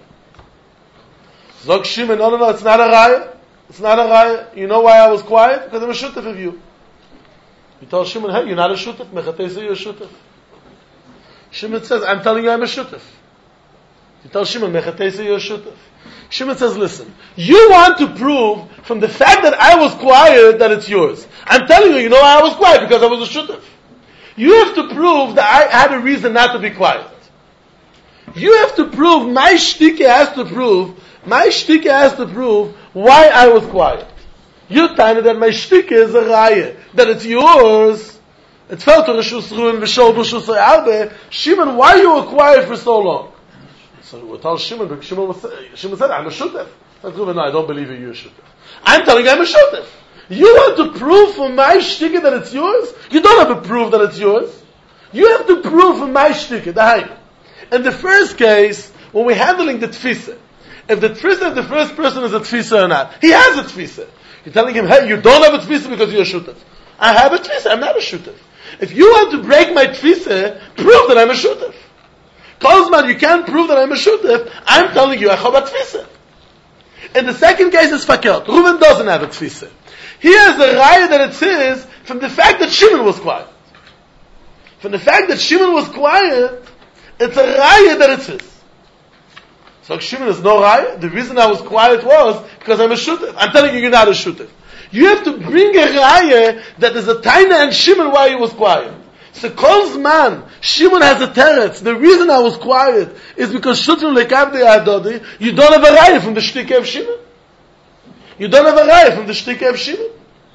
Zog Shimon, no, no, no, it's not a raya. It's not a raya. You know why I was quiet? Because I'm a shutef of you. You tell Shimon, hey, you're not a shutef. Mechatei you're a shutef. Shimon says, I'm telling you I'm a shutef. You tell Shimon, Mechatei you're a shutef. Shimon says, listen, you want to prove from the fact that I was quiet that it's yours. I'm telling you, you know why I was quiet? Because I was a shutef. You have to prove that I had a reason not to be quiet. You have to prove, my shtike has to prove, my shtike has to prove why I was quiet. You're telling me that my shtike is a raya, that it's yours. It fell to Reshus Reuven v'shol b'Reshus Arbe. Shimon, why you were quiet for so long? So we tell Shimon, Shimon, was, Shimon said, I'm a shutef. Said Reuven, no, I don't believe you, you're a shutef. I'm telling you I'm a shutef. You want to prove for my shtike that it's yours? You don't have to prove that it's yours. You have to prove for my shtike, the hainu. In the first case, when we're handling the tfisa, if the tfisa of the first person is a tfisa or not, he has a tfisa. You're telling him, hey, you don't have a tfisa because you're a shutef. I have a tfisa, I'm not a shutef. If you want to break my tfisa, prove that I'm a shutef. Kozman, you can't prove that I'm a shutef, I'm telling you, I have a tfisa. In the second case, it's fakert. Reuven doesn't have a tfisa. He has a raya that it says from the fact that Shimon was quiet. From the fact that Shimon was quiet, it's a raya that it's his. So Shimon is no raya. The reason I was quiet was because I'm a shutef. I'm telling you, you're not a shutef. You have to bring a raya that is a taina and Shimon why he was quiet. So calls man, Shimon has a teretz. The reason I was quiet is because Shutfim Lekavdei Adodi, you don't have a raya from the shtike of Shimon. You don't have a raya from the shtike of Shimon.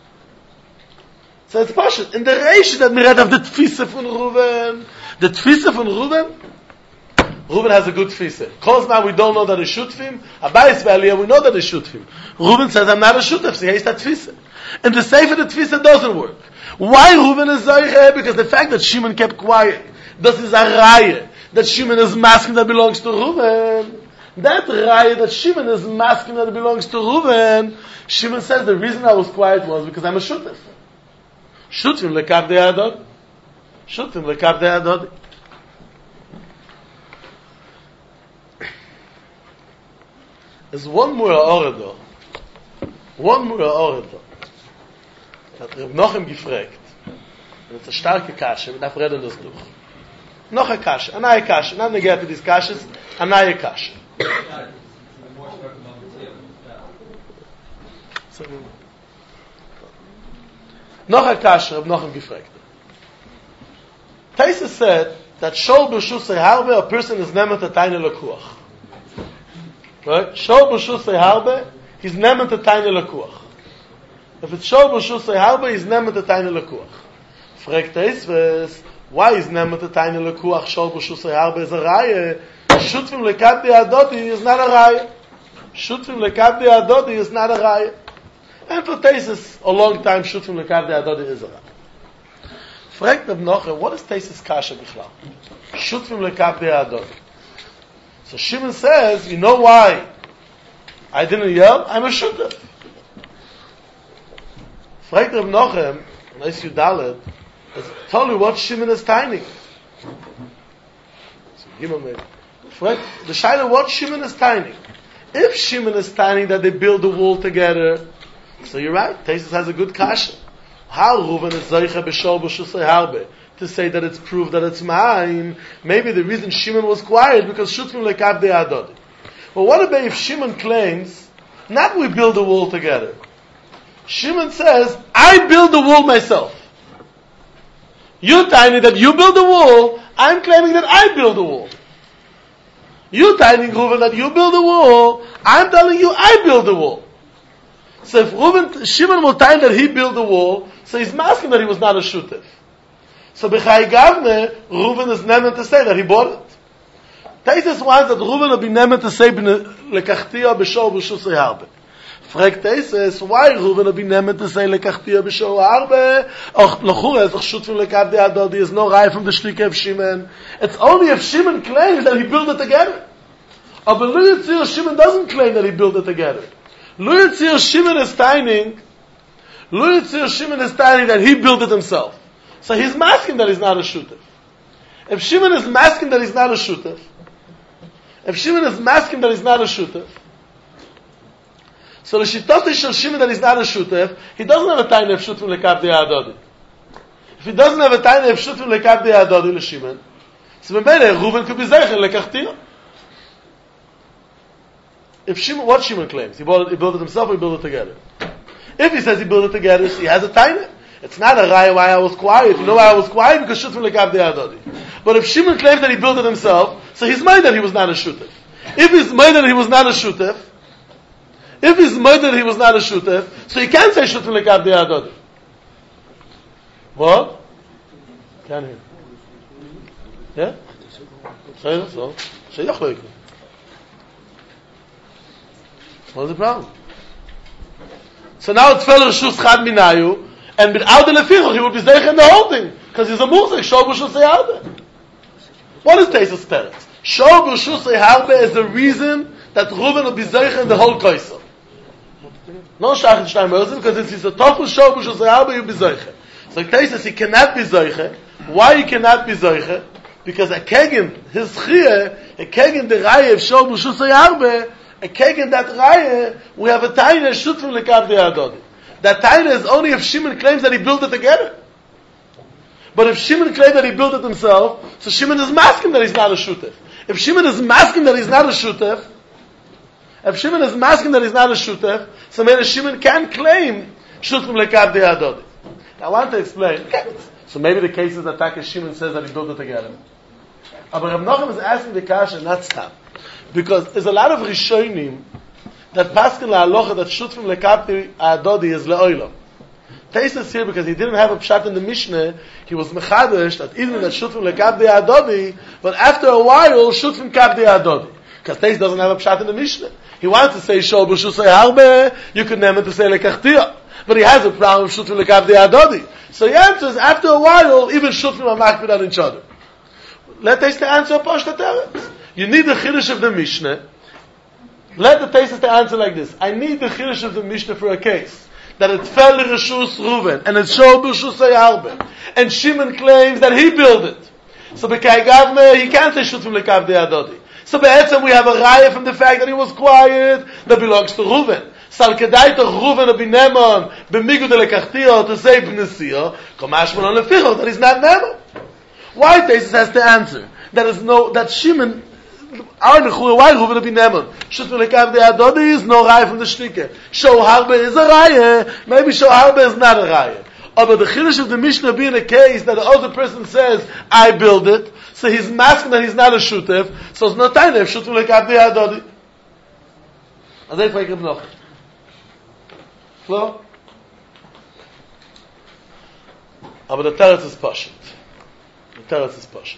So it's pashut. In the reish that we read of the tfisa from Reuven, the tfisa from Reuven, Reuven has a good tfisa. Because now we don't know that it's shutfim. Abayis ve'aliyah, we know that it's shutfim. Reuven says, I'm not a shutef, so he has that tfisa. And the sefer, the tfisa doesn't work. Why Reuven is zoiche? Because the fact that Shimon kept quiet, this is a raya, that Shimon is masking that belongs to Reuven. That raya that Shimon is masking that belongs to Reuven, Shimon says the reason I was quiet was because I'm a shutef. Shutfim lekavdei adod. Shutfim lekavdei adod. There's one more ha'orah though. One more ha'orah though. Hat Reb Nochem gefragt. Und it's a starke kashe, wir darf reden das durch. Noch a kashe, a neue kashe. Not negate to these kashes, a neue kashe. Noch a kashe, Reb Nochem gefragt. Taisa said that shol b'shusay harbe, a person is nemet a tiny lekuach. Right? Shol b'shusay harbe, he's nemet a tiny lekuach. If it's shol b'shusay harbe, he's nemet a tiny lekuach. Fragt Taisves, why is nemet a tiny lekuach shol b'shusay harbe is a raya? Shutfim lekavdei adodi is not a raya. Shutfim lekavdei adodi is not a raya. And for Taisves, a long time, shutfim lekavdei adodi is a raya. Fragt Reb Nochem, what is Taisves kasha bichlal? Shutfim lekavdei adodi. So Shimon says, you know why I didn't yell? I'm a shutef. Fragt Reb Nochem, nice you dalet, tell you what Shimon is tiny. So give him a Fragt, the shaila, what Shimon is tiny? If Shimon is tiny that they build the wall together, so you're right, Taisves has a good kasha. How Reuven is zoiche b'shol b'shusay harbe? To say that it's proof that it's mine. Maybe the reason Shimon was quiet because shutfim lekavdei adodi. But what about if Shimon claims, not we build a wall together. Shimon says, I build the wall myself. You're telling me that you build the wall, I'm claiming that I build the wall. You're telling Reuven that you build the wall, I'm telling you I build the wall. So if Reuven, Shimon will tell that he built the wall, so he's masking that he was not a shutif. So b'chai gavne, Reuven is nemen to say that he bought it. Taisus wants that Reuven will be nemen to say lekachtia b'shor b'shusay harbe. Fragt Taisus, why Reuven will be nemen to say lekachtia b'shor harbe? Och l'chura, it's a shutfim lekavdi adodi, is no rai from the shtika of Shimon. It's only if Shimon claims that he built it together. But Lo Yitzir Shimon doesn't claim that he built it together. Lo Yitzir Shimon is taining, Lo Yitzir Shimon is taining that he built it himself. So he's masking that he's not a shutef. If Shimon is masking that he's not a shutef, if Shimon is masking that he's not a shutef, so the shittot is shel Shimon that he's not a shutef, he doesn't have a tiny of shutfim lekavdi adodi. If he doesn't have a tiny of shutfim lekavdi adodi le Shimon, so b'meile Reuven could be zeichen lekachtia. If Shimon, what Shimon claims? He, bought it, he built it himself or he built it together? If he says he built it together, so he has a tiny. It's not a raya why I was quiet. You know why I was quiet? Because shutfim lekavdi adodi. But if Shimon claims that he built it himself, so he's made that he was not a shutef. If he's made that he was not a shutef, if he's made that he was not a shutef, so he can't say shutfim lekavdi adodi. What? Can't hear. Yeah? Say that so. Say yachloiku. What's the problem? So now it's fellow shus chad minayu, and without the lefichach he would be zeichen in the whole thing, because he's a muzik. Shor b'shusay harbe. What is Teisus teretz? Shor b'shusay harbe is the reason that Reuven will be zeichen in the whole koisel. No shachin shnai merzim, because it's the tofu shor b'shusay harbe you'll be zeichen. So Teisus he cannot be zeichen. Why he cannot be zeichen? Because a kegen his chiyah, a kegen the raya of shor b'shusay harbe. A kegen that raya, we have a taina shutfim lekavdi adodi. That taina is only if Shimon claims that he built it together. But if Shimon claims that he built it himself, so Shimon is masking that he's not a shutef. If Shimon is masking that he's not a shutef, if Shimon is masking that he's not a shutef, so maybe Shimon can claim shutfim lekavdi adodi. Now I want to explain. Okay. So maybe the case is that Taka Shimon says that he built it together. But Rav Nachum is asking the kasha, not stop. Because there's a lot of Rishonim that paskin la'alocha that shutfim lekavdi adodi is le'olam. Teisus here, because he didn't have a pshat in the Mishnah, he was mechadesh that even that shutfim lekavdi adodi, but after a while, shutfim kavdi adodi. Because Teisus doesn't have a pshat in the Mishnah. He wants to say shor b'shusay harbe, you could name it to say lekachtia. But he has a problem with shutfim lekavdi adodi. So he answers, after a while, even shutfim are makbid on each other. Let Teisus answer a pashta teretz. You need the chiddush of the Mishnah. Let the Teisus answer like this. I need the chiddush of the Mishnah for a case. That it fell in Reshus Reuven, and it's shor b'shusay harbe. And Shimon claims that he built it. So b'kai gavne, he can't say shutfim lekavdi adodi. So be'etzem we have a raya from the fact that he was quiet, that belongs to Reuven. Sal kedai to Reuven or b'nemon, b'migu de lekachtiyo, to say b'nesiyah, komashman on leficho, that he's not nemon. Why Teisus has to answer? That is no, that Shimon, our nechur, why Reuven be nemon? Shutfim lekavdi adodi is no raya from the shtike. Shor harbe is a raya. Maybe shor harbe is not a raya. But the chiddush of the Mishnah being a case that the other person says, I build it, so he's masking that he's not a shutef, so it's not time if shutfim lekavdi adodi. Azay frag Reb Nachum. Flo? Aber the teretz is pashut. The teretz is pashut.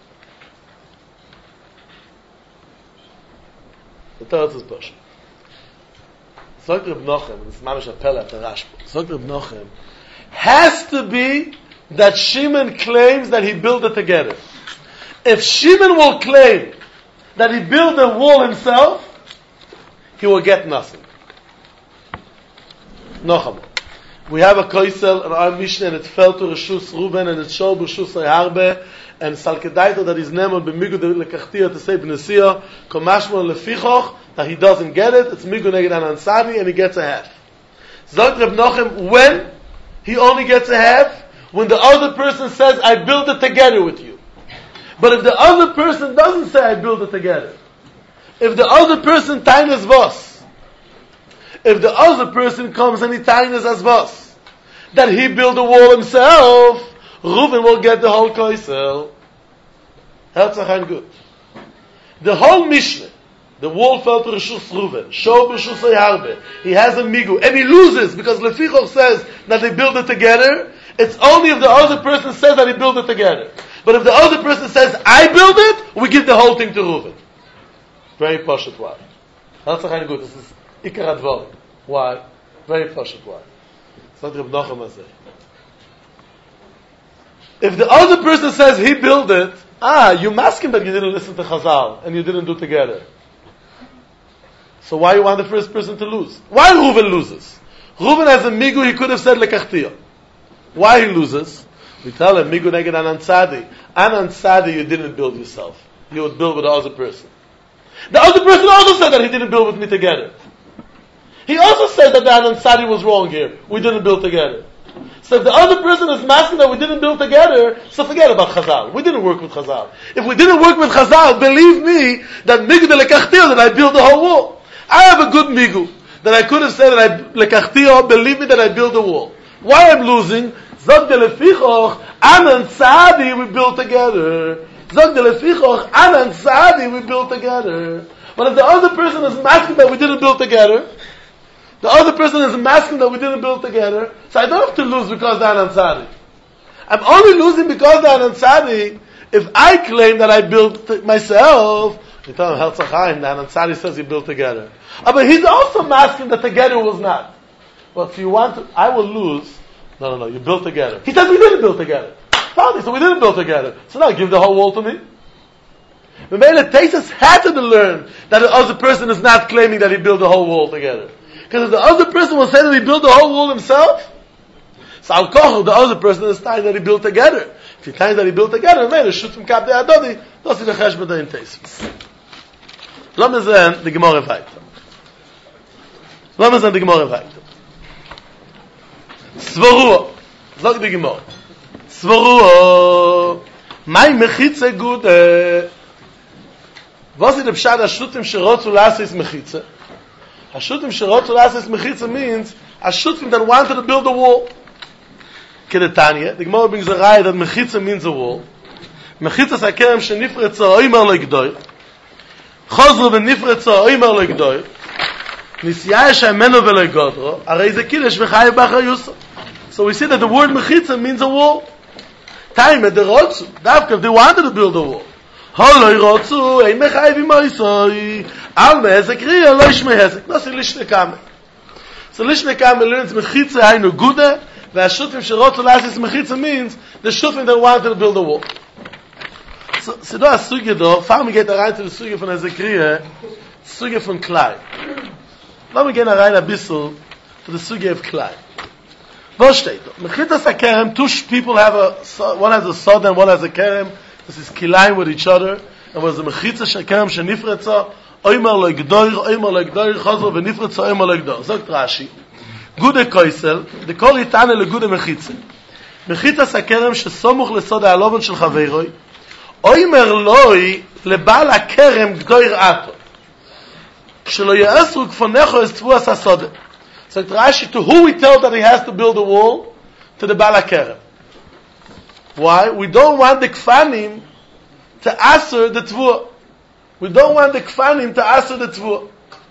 The teretz is pashut. Sagt Reb Nachum, this is mamish appel at the Rashba. Sagt Reb Nachum, has to be that Shimon claims that he built it together. If Shimon will claim that he built the wall himself, he will get nothing. Nacham. We have a koisel in our Mishnah and it fell to Reshus Reuven and it showed b'shusay harbe and salkedaito that is nemon b'migu de lekachtia to say b'nesiyah komashmon lefichoch that he doesn't get it, it's migu neged anansani and he gets a half. Zot Reb Nachum, when he only gets a half? When the other person says, I built it together with you. But if the other person doesn't say, I built it together, if the other person tainas vos, If the other person comes and he tightens as boss, that he built the wall himself, Reuven will get the whole koisel. Herzach good. The whole Mishnah, the wall fell to Reshus Reuven, Show Reshus Harbe. He has a migu, and he loses because Lefichov says that they build it together. It's only if the other person says that he built it together. But if the other person says, I build it, we give the whole thing to Reuven. Very poshut why. That's a good. This is Ikar Advar. Why? Very poshut why. It's not Reb Nachum Azeh. If the other person says he built it, ah, you ask him that you didn't listen to Chazal and you didn't do together. So why you want the first person to lose? Why Reuven loses? Reuven has a migu, he could have said lekachtia. Why he loses? We tell him, migu neged Anan Tzadi. Anan Tzadi you didn't build yourself. You would build with the other person. The other person also said that he didn't build with me together. He also said that the Anan Tzadi was wrong here. We didn't build together. So if the other person is masking that we didn't build together, so forget about Chazal. We didn't work with Chazal. If we didn't work with Chazal, believe me, that migu de lekachtia, that I built the whole wall. I have a good migu, that I could have said that I, lekachtia, believe me that I built the wall. Why I'm losing? Zog de lefichoch, Anan Tzadi, we built together. Zog de lefichoch, Anan Tzadi, we built together. But if the other person is masking that we didn't build together, the other person is masking that we didn't build together, so I don't have to lose because the Anan Tzadi. I'm only losing because the Anan Tzadi if I claim that I built t- myself. You tell him, Herzach Chaim, the Anan Tzadi says he built together. Oh, but he's also masking that together was not. Well, if you want to, I will lose. No, no, no, you built together. He says we didn't build together. Finally, so we didn't build together. So now give the whole wall to me. The Mele Tesis had to learn that the other person is not claiming that he built the whole wall together. Because if the other person will say that he built the whole wall himself, so Al Kochel, the other person is saying that he built together. If he tells that he built together, Mele shoot from Kap de Adodi, das ist the Cheshbon der in Tesis. Lass mir sehen, die Gemorre weiter. Lass mir sehen, die Gemorre weiter. Svarua. Sag die Gemorre. Svarua. Mein Mechitze Gude. Was ist der Pshad Ashutim Sherotzu Lasis Mechitze? Ashutim Sherotzu Lasis Mechitze means Ashutim that wanted to build a wall. Kedetanya. The Gemara brings a raya that Mechitze means a wall. Mechitze is a kerem shenifretza oimer legdoy. Chozru v'nifretza oimer legdoy. Nisyayesh ha'menu v'legodro. Arei ze kidesh v'chayev b'achar yusuf. So we see that the word Mechitze means a wall. Time at the Rotzu. Davka, if they wanted to build a wall. Holoi Rotzu, ein mechayev imoisoi. Al mehezek riya, lo ish mehezek. No, so lishne kame. So lishne kame learns Mechitze hainu gude, v'ashutim sherotzu lasis Mechitze means the shufim that wanted to build a wall. So, so do a suge do, fahr me geht da rein to the suge von Ezekriya, suge von Klai. Lass me gehen da rein a bissl to the suge of Klai. Was steht da? Mechitas HaKerem, two people have a, one has a sod and one has a kerem. This is kilayim with each other. And was the Mechitas HaKerem shenifretza, oimer lo gdoir, oimer lo gdoir, chazor v'nifretza, oimer lo gdoir. Sagt Rashi, gude koisel, the kol itane le gude Mechitze. Mechitas HaKerem shesomuch lesod ha'alovon shel chaveiroi, oimer loi lebal HaKerem gdoir ato. Shelo ye'esru kfonecho es tvuas hasode. So Rashi, to who we tell that he has to build a wall? To the Bala Kerem. Why? We don't want the Kfanim to answer the Tvua. We don't want the Kfanim to answer the Tvua.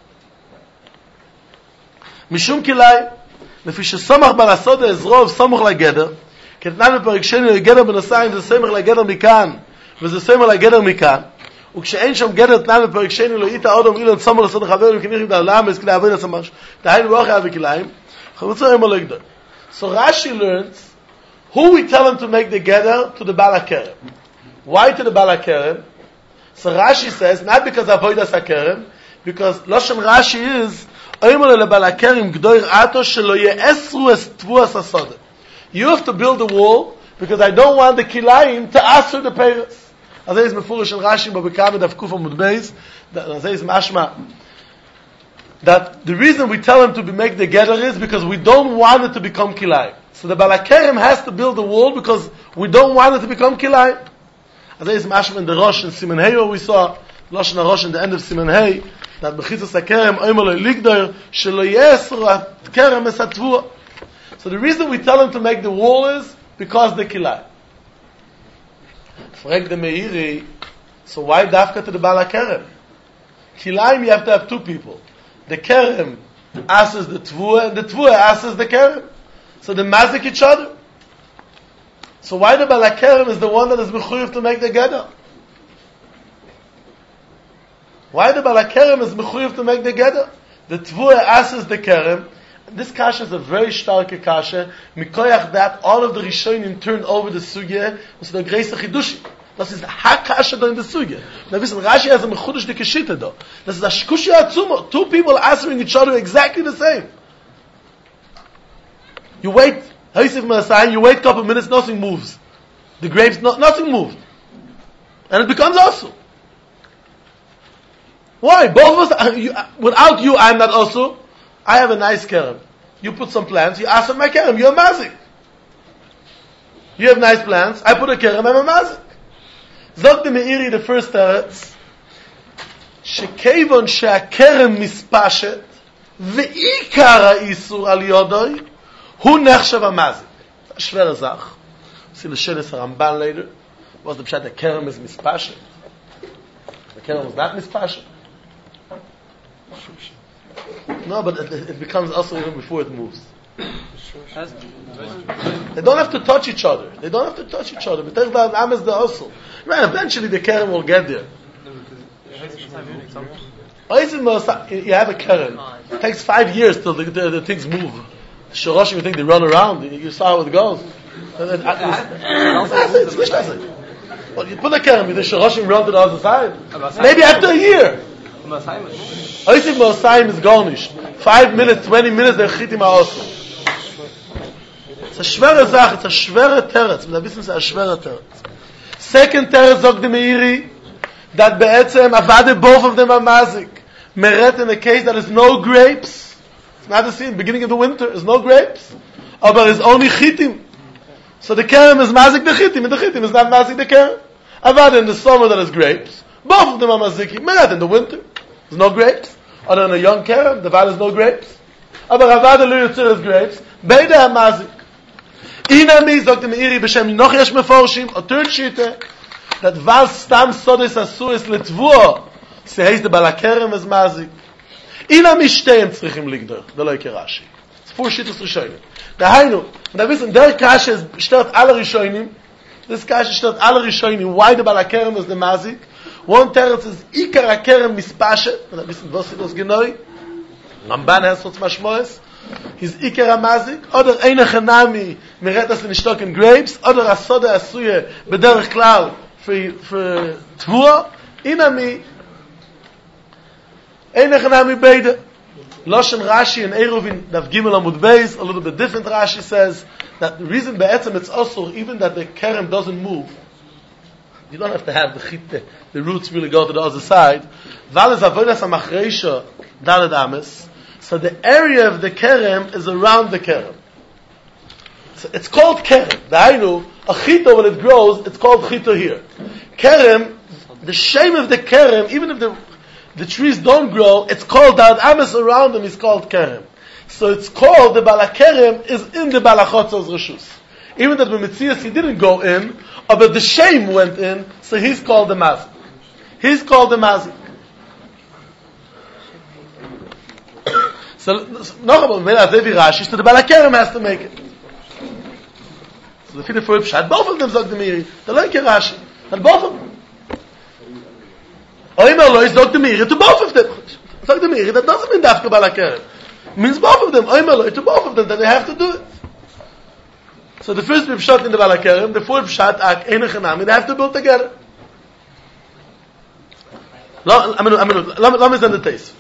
Mishum Kilai, לפי שסומך בלעשות העזרו וסומך לגדר, כתנן בפרק שני לגדר בנוסיים זה סומך לגדר מכאן, וזה סומך לגדר מכאן, וכשאין שם גדר תנן בפרק שני לא איתה עוד אומרים לו סומך לעשות החבר וכניחים את העולם אז כלי עבוד הסמש תהיינו באוכי אביקליים חבוצה הם הולך דר. So Rashi learns who we tell him to make the gather to the Bala Kerem. Why to the Bala Kerem? So Rashi says not because avodas hakerem, because Lashon Rashi is oimer le Bala Kerem gdoir ato shelo ye'esru es tvuas hasodah. You have to build a wall because I don't want the kilayim to answer the peiros. Azay is mefurish in Rashi b'bekamed of Kufa Mudbeis. Azay is mashma that the reason we tell him to be, make the gather is because we don't want it to become kilayim. So the Bala Kerem has to build a wall because we don't want it to become kilayim. Azay is mashma in the Rosh in Siman Hey, we saw Lashon HaRosh in the end of Siman Hey. that Bechitzas HaKerem, Omer Lo Ligdor, Shelo Yesru HaKerem Es HaTvuah. So the reason we tell him to make the wall is because the Kilayim. Frag the Meiri, so why Dafka to the Baal HaKerem? Kilayim, you have to have two people. The Kerem asks the Tvua, and the Tvua asks the Kerem. So they mazik each other. So why the Baal HaKerem is the one that is mechuyev to make the Geder? Why the Baal HaKerem is mechuyev to make the Geder? The Tvua asks the Kerem. This kasha is a very starke kasha. Mikoyach that all of the Rishonim turned over the sugya was the Greise Chidushi. Das ist ha-kasha da in the sugya. Now wissen, Rashi has a mechudesh de keshita da. Das ist a shkushi atzumo. Two people answering each other exactly the same. You wait, you wait a couple of minutes, nothing moves. The grapes, no, nothing moved. And it becomes also. Why? Both of us, you, without you, I'm not also. I have a nice kerem. You put some plants, you ask for my kerem, you're a mazik. You have nice plants, I put a kerem, I'm a mazik. Zog the Meiri, the first teretz, shekevon she'akerem mispashet, ve'ikar ha'isur al yodoi, hu nechshav ha'mazik. It's a schwere Sach. See the Shenes Ramban later. Was the pshat, the kerem is mispashet. The kerem was not mispashet. No, but it, it becomes also even before it moves. They don't have to touch each other. They don't have to touch each other. But there's the Ames the also. Man, eventually the kerem will get there. You have a kerem. It takes five years till the, the, the things move. Shoroshim, you think they run around. You saw how it goes. It's nicht das. Well, you put a kerem, the Shoroshim run to the other side. Maybe after a year. Oisif Mosayim is garnished. Five minutes, twenty minutes, they're chitim also. It's a schwere Sache, it's a schwere teretz. Wir wissen, it's a schwere teretz. Second teretz, sagt the Meiri, that be'etzem, avade, both of them are mazik. Meret in the case that there's no grapes. It's not the scene, beginning of the winter, there's no grapes. But there's only chitim. So the kerem is mazik the chitim, and the chitim is not mazik the kerem. Avade in the summer that is grapes. Both of them are maziki. Meret in the winter. There's no grapes. Other than a young kerem, the val is no grapes. Aber Ravada lo yotzer is grapes. Beide are mazik. Inami, sagt the Meiri, b'shem noch yesh meforshim, a third shita, that val stam sodes asu is letvua, se heist the Baal HaKerem is mazik. Inami shteim tzrichim ligdor, velo ike Rashi. It's four shitas Rishonim. Dahainu, und da wissen, der kasha is stört alle Rishonim, this kasha stört alle Rishonim, why the Baal HaKerem is the mazik. One teretz is Ikar HaKerem mispashet, and I wissen, was ist das genau? Ramban has what's mashmoes. He's Ikar HaMazik, oder eine Chanami, meret das in stocken grapes, oder a soda asuye, bederach klal, for, for Tvua, inami, eine Chanami beide. Loshen Rashi and Eruvin, Dav Gimel Amud Beis, a little bit different Rashi says, that the reason be'etzem it's also, even that the Kerem doesn't move, you don't have to have the chit, the roots really go to the other side. Val is avodas hamachreisha daled ames. So the area of the kerem is around the kerem. So it's called kerem. The Ainu, a chito when it grows, it's called chito here. Kerem, the shame of the kerem, even if the the trees don't grow, it's called daled ames around them is called kerem. So it's called the Baal HaKerem is in the Baal HaChotzos Reshus. Even that when Metzias he didn't go in, but the shame went in, so he's called the mazik. He's called the mazik. So, noch about when Azevi Rashi, so the Baal HaKerem has to make it. So the Fide Fuhr Pshat, both of them sagt the Meiri, the like Rashi, and both of them. Oim Eloi sagt the Meiri to both of them. Sagt the Meiri, that doesn't mean Dafka Baal HaKerem. It means both of them. Oim Eloi to both of them, that they have to do it. So the first Pshat in the Baal HaKerem, the fourth Pshat, Ak, Eine Chanami, they have to build together. I mean, I mean, let me understand the taste.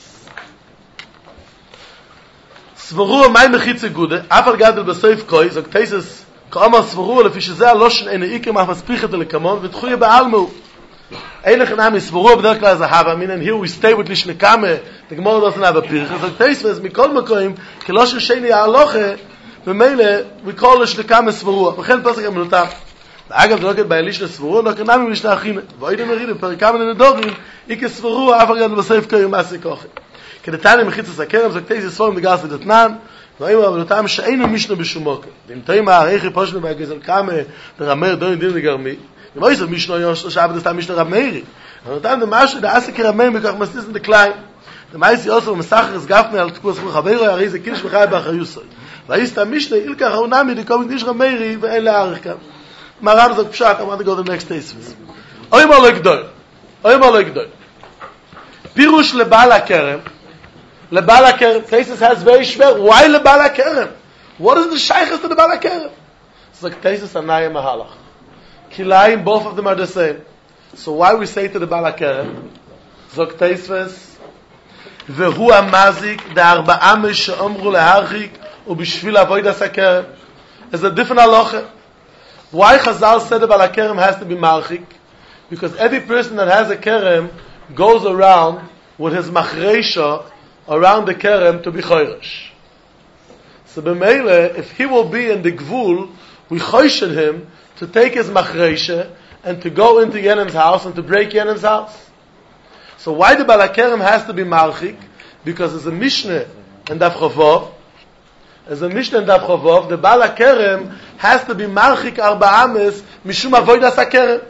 Svarua mai mechitze gude, afal gadel besoif koi, so tesis, ka'amar svarua, lefi sheze aloshen eine ike mach maspichet lekamon, v'tchuye ba'almu. Eine Chanami, svarua b'derk klar zahava, I mean, and here we stay with lish lekame, the Gemara doesn't have a pircha, so tesis, mikol makoim, keloshen sheni ha'aloche, ומילא, we call it shlikam esvarua. וכן פסק המנותח. אגב, לא כת בעליש לסבורו, לא כנמי משנה אחינה. ואיתם מרידים, פרקם לנדורים, איקה סבורו, אף אגד בסייף קרים מעשי כוחי. כדתני מחיצס הכרם, זוקתי ספורים דגרס לדתנן, ואימו עבודותם שאינו משנה בשום מוקר. ואם תאימה, איך פושנו בהגזל קמה, דרמר דוין דין לגרמי, אם אוי זה משנה יושע, שעבד הסתם משנה רב מאירי. אבל אותם דמשהו, דעסי כרמי, מכך מסניס דקליים. דמייסי אוסר ומסחר הסגפני על תקוע ספור חברו, הרי זה קידש וחי באחריוסוי. ואיסתם משנה, אילקח האונמי, דקום קדיש רב מאירי, ואין להעריך כאן. Maran zok pshat, I want to go to the next statement. Oyma lo gdol. Oyma lo gdol. Pirush lebal hakerem. Lebal hakerem. Taisus has very schwer. Why lebal hakerem? What is the shaykhs to the bal hakerem? Zok Taisus anayim mahalach. Kilayim, both of them are the same. So why we say to the bal hakerem? Zok Taisus. Vehu amazik da arba'a mish she'omru leharchik ubishvil avodas hakerem. There's a different halacha. Why Chazal said the Bal HaKerem has to be marchik? Because every person that has a kerem goes around with his machreisha around the kerem to be choresh. So b'meile, if he will be in the gvul, we choished him to take his machreisha and to go into Yenem's house and to break Yenem's house. So why the Bal HaKerem has to be marchik? Because there's a Mishnah in Daf Chavov. As a Mishnah in Daf Chavov, the Bal HaKerem has to be marchik arba ames mishum avodas hakerem.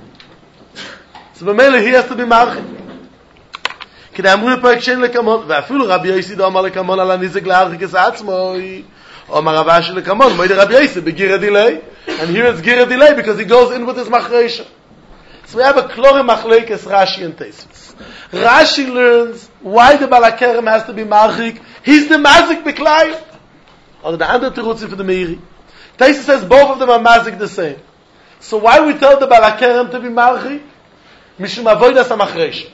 So b'meile he has to be marchik. K'day amru lepoek shein lekamon, ve'afilu Rabbi Yosi do amar lekamon ala nizek leharchik es atzmoi, or amar Rav Ashi lekamon, moide Rabbi Yosi begira delay, and here it's gira delay because he goes in with his machreisha. So we have a klore machlekes Rashi and Tosfos. Rashi learns why the Bal HaKerem has to be marchik. He's the mazik beklai. Or the other terutzim for the Meiri. Tosfos says both of them are mazik the same. So why we tell the Bal HaKerem to be marchik? Mishum avodas hamachreisha.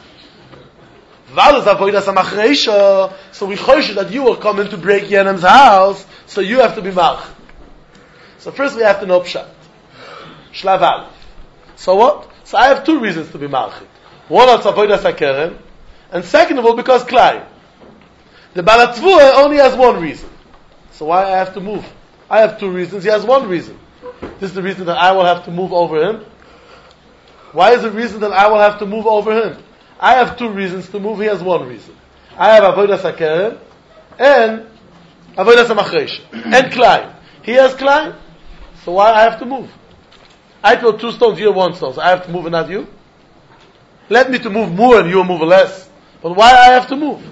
Valas avodas hamachreisha. So we chosh that you are coming to break Yenem's house, so you have to be marchik. So first we have to know pshat. Shlav aleph. So what? So I have two reasons to be marchik. One is avodas hakerem, and second of all because klai. The Baal HaTvua only has one reason. So why I have to move? I have two reasons. He has one reason. This is the reason that I will have to move over him. Why is the reason that I will have to move over him? I have two reasons to move. He has one reason. I have avodas hakerem and avodas hamachreisha and klai. He has klai. So why I have to move? I throw two stones, you one stone. So I have to move and not you? Let me to move more and you will move less. But why I have to move?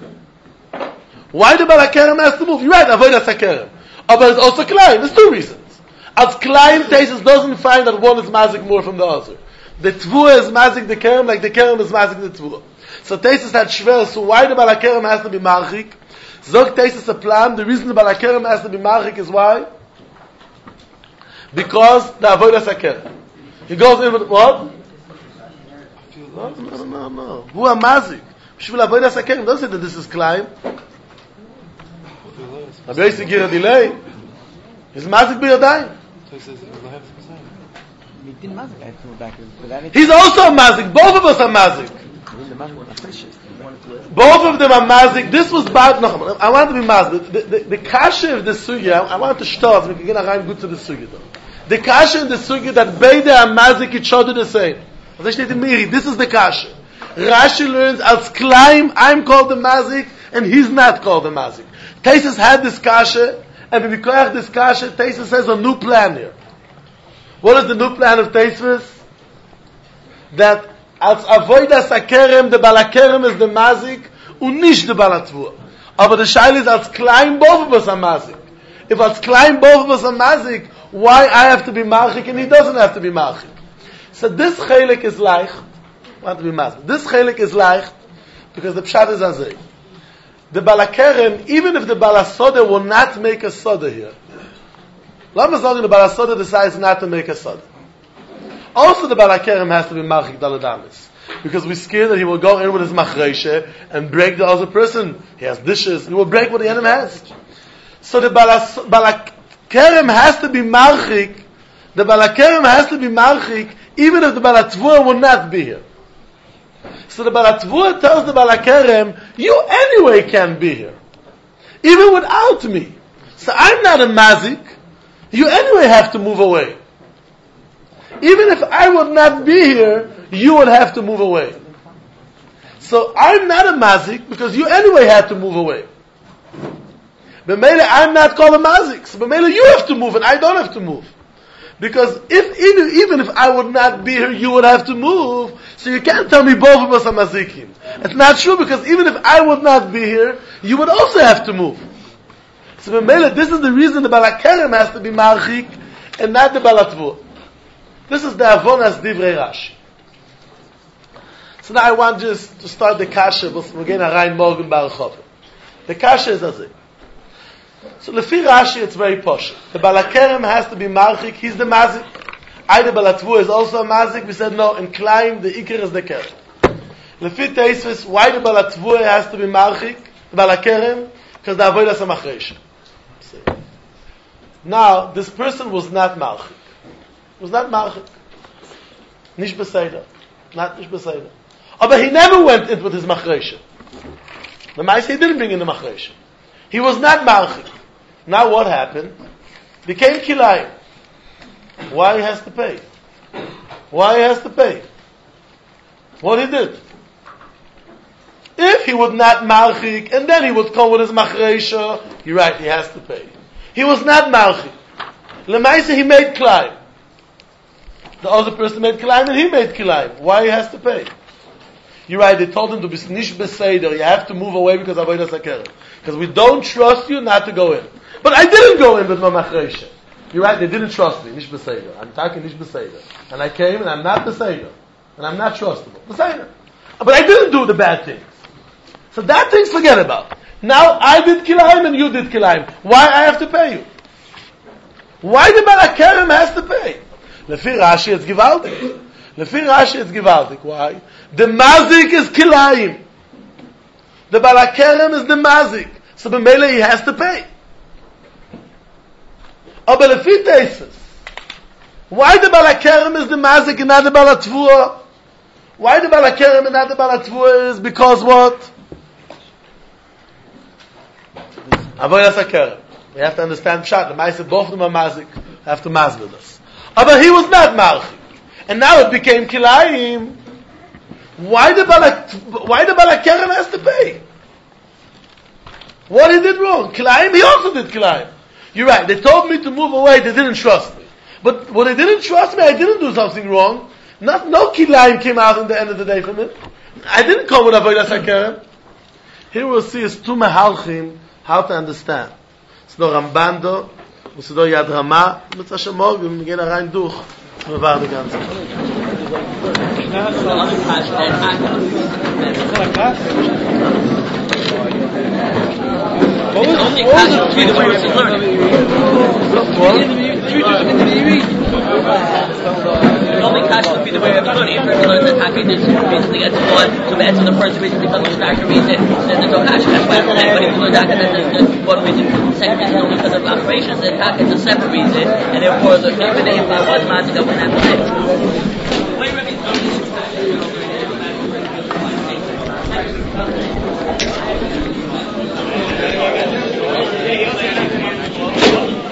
Why the Bal HaKerem has to move? You're right, avodas hakerem. Oh, but it's also klein. There's two reasons. As klein, Tosfos doesn't find that one is mazik more from the other. The tvua is mazik the kerem, like the kerem is mazik the tvua. So Tosfos had shver, so why the Bal HaKerem has to be marchik? Zog Tosfos a plan, the reason the Bal HaKerem has to be marchik is why? Because the avodas hakerem. He goes in with what? No, no, no, no. Who are mazik? Shvil avodas hakerem. Don't say that this is klein. Rabbi Yosi gira delay. He's mazik b'yadayim. He's also a mazik. Both of us are mazik. Both of them are mazik. This was bad. No, I want to be mazik. The, the, the kasha of the sugya, I want to start. We can get a good to the sugya though. The kasha in the sugya that beide are mazik each other the same. This is the kasha. Rashi learns as klaim, I'm called the mazik, and he's not called the mazik. Tosfos had this kasha, and when we call this kasha, Tosfos says a new plan here. What is the new plan of Tosfos? That as avodas hakerem, the Bal HaKerem is the mazik, and nicht the Baal HaTvua. But the shaila is as klein, both of us are mazik. If as klein, both of us are mazik, why I have to be marchik and he doesn't have to be marchik? So this chelik is leicht. Want to be mazik. This chelik is leicht because the pshat is azay. The Bal HaKerem, even if the Baal HaSoda will not make a soda here, Lama Zogin, the Baal HaSoda decides not to make a soda. Also the Baal HaKerem has to be marchik daladamis. Because we're scared that he will go in with his machreisha and break the other person. He has dishes, he will break what the enemy has. So the Baal HaKerem has to be marchik, the Baal HaKerem has to be marchik, even if the Baal HaTvua will not be here. So the Baal HaTvua tells the Baal HaKerem, you anyway can be here. Even without me. So I'm not a mazik. You anyway have to move away. Even if I would not be here, you would have to move away. So I'm not a mazik because you anyway had to move away. B'meila, I'm not called a mazik. So b'meila, you have to move and I don't have to move. Because if even, even if I would not be here, you would have to move. So you can't tell me both of us are mazikim. It's not true because even if I would not be here, you would also have to move. So b'meila, this is the reason the Balakerem has to be marchik and not the Balatvu. This is the Avonas Divrei Rashi. So now I want just to start the kasha. We're going to rein morgen Baruch. The kasha is as it. So lefi Rashi, it's very posh. The Balakerem has to be marchik. He's the mazik. Either Balatvu is also a mazik. We said no. In Klein, the ikir is the kerem. Lefi Teisvis, why the Balatvu has to be marchik? The Balakerem, because the avodas are machresh. Now this person was not marchik. Was not marchik. Nicht beseder. Not nicht beseder. But he never went in with his machresh. The Maisa he didn't bring in the machresh. He was not marchik. Now what happened? Became kilayim. Why he has to pay? Why he has to pay? What he did? If he would not marchik and then he would come with his machresh, you're right, he has to pay. He was not marchik. Lemaisa he made kilayim. The other person made kilayim and he made kilayim. Why he has to pay? You're right, they told him to be nish beseder. You have to move away because avodas hakerem. Because we don't trust you not to go in. But I didn't go in with my machresh. You're right, they didn't trust me. Nish beseder. I'm talking nish beseder. And I came and I'm not beseder. And I'm not trustable. Beseder. But I didn't do the bad things. So that things forget about. Now I did kilayim and you did kilayim. Why I have to pay you? Why the Balakerem has to pay? Lefi Rashi, it's gewaltig. Lefi Rashi, it's gewaltig. Why? The mazik is kilayim. The Balakerem is the mazik. So b'meila he has to pay. Oh, but lefi Teisvis, why the Balakerem is the mazik and not the Balatvua? Why the Balakerem and not the Balatvua is because what? Avodas hakerem. We have to understand pshat. The Maisa, both of them are mazik. Have to mazvid us. Oh, but he was not marchik. And now it became kilayim. Why the Balak, why the Balakerem has to pay? What he did wrong? Kilayim, he also did kilayim. You're right, they told me to move away, they didn't trust me. But when they didn't trust me, I didn't do something wrong. Not, no kilayim came out in the end of the day from it. I didn't come with avodas hakerem. Here we'll see is two mehalchim, how to understand. It's no Rambando, it's no Yad Rama, mit Hashem morgen, wir gehen da rein durch, wir waren die ganze What was only cash to the person learning? Only cash would be the way of learning. If person learns that Taki did recently gets born, so that's the first reason because of the doctor reason, then there's no cash. That's why I'm saying, but if you learn Taki, then there's one reason. The second reason only because of operations, then Taki is a separate reason, and therefore the even if I was magic, I wouldn't have to say.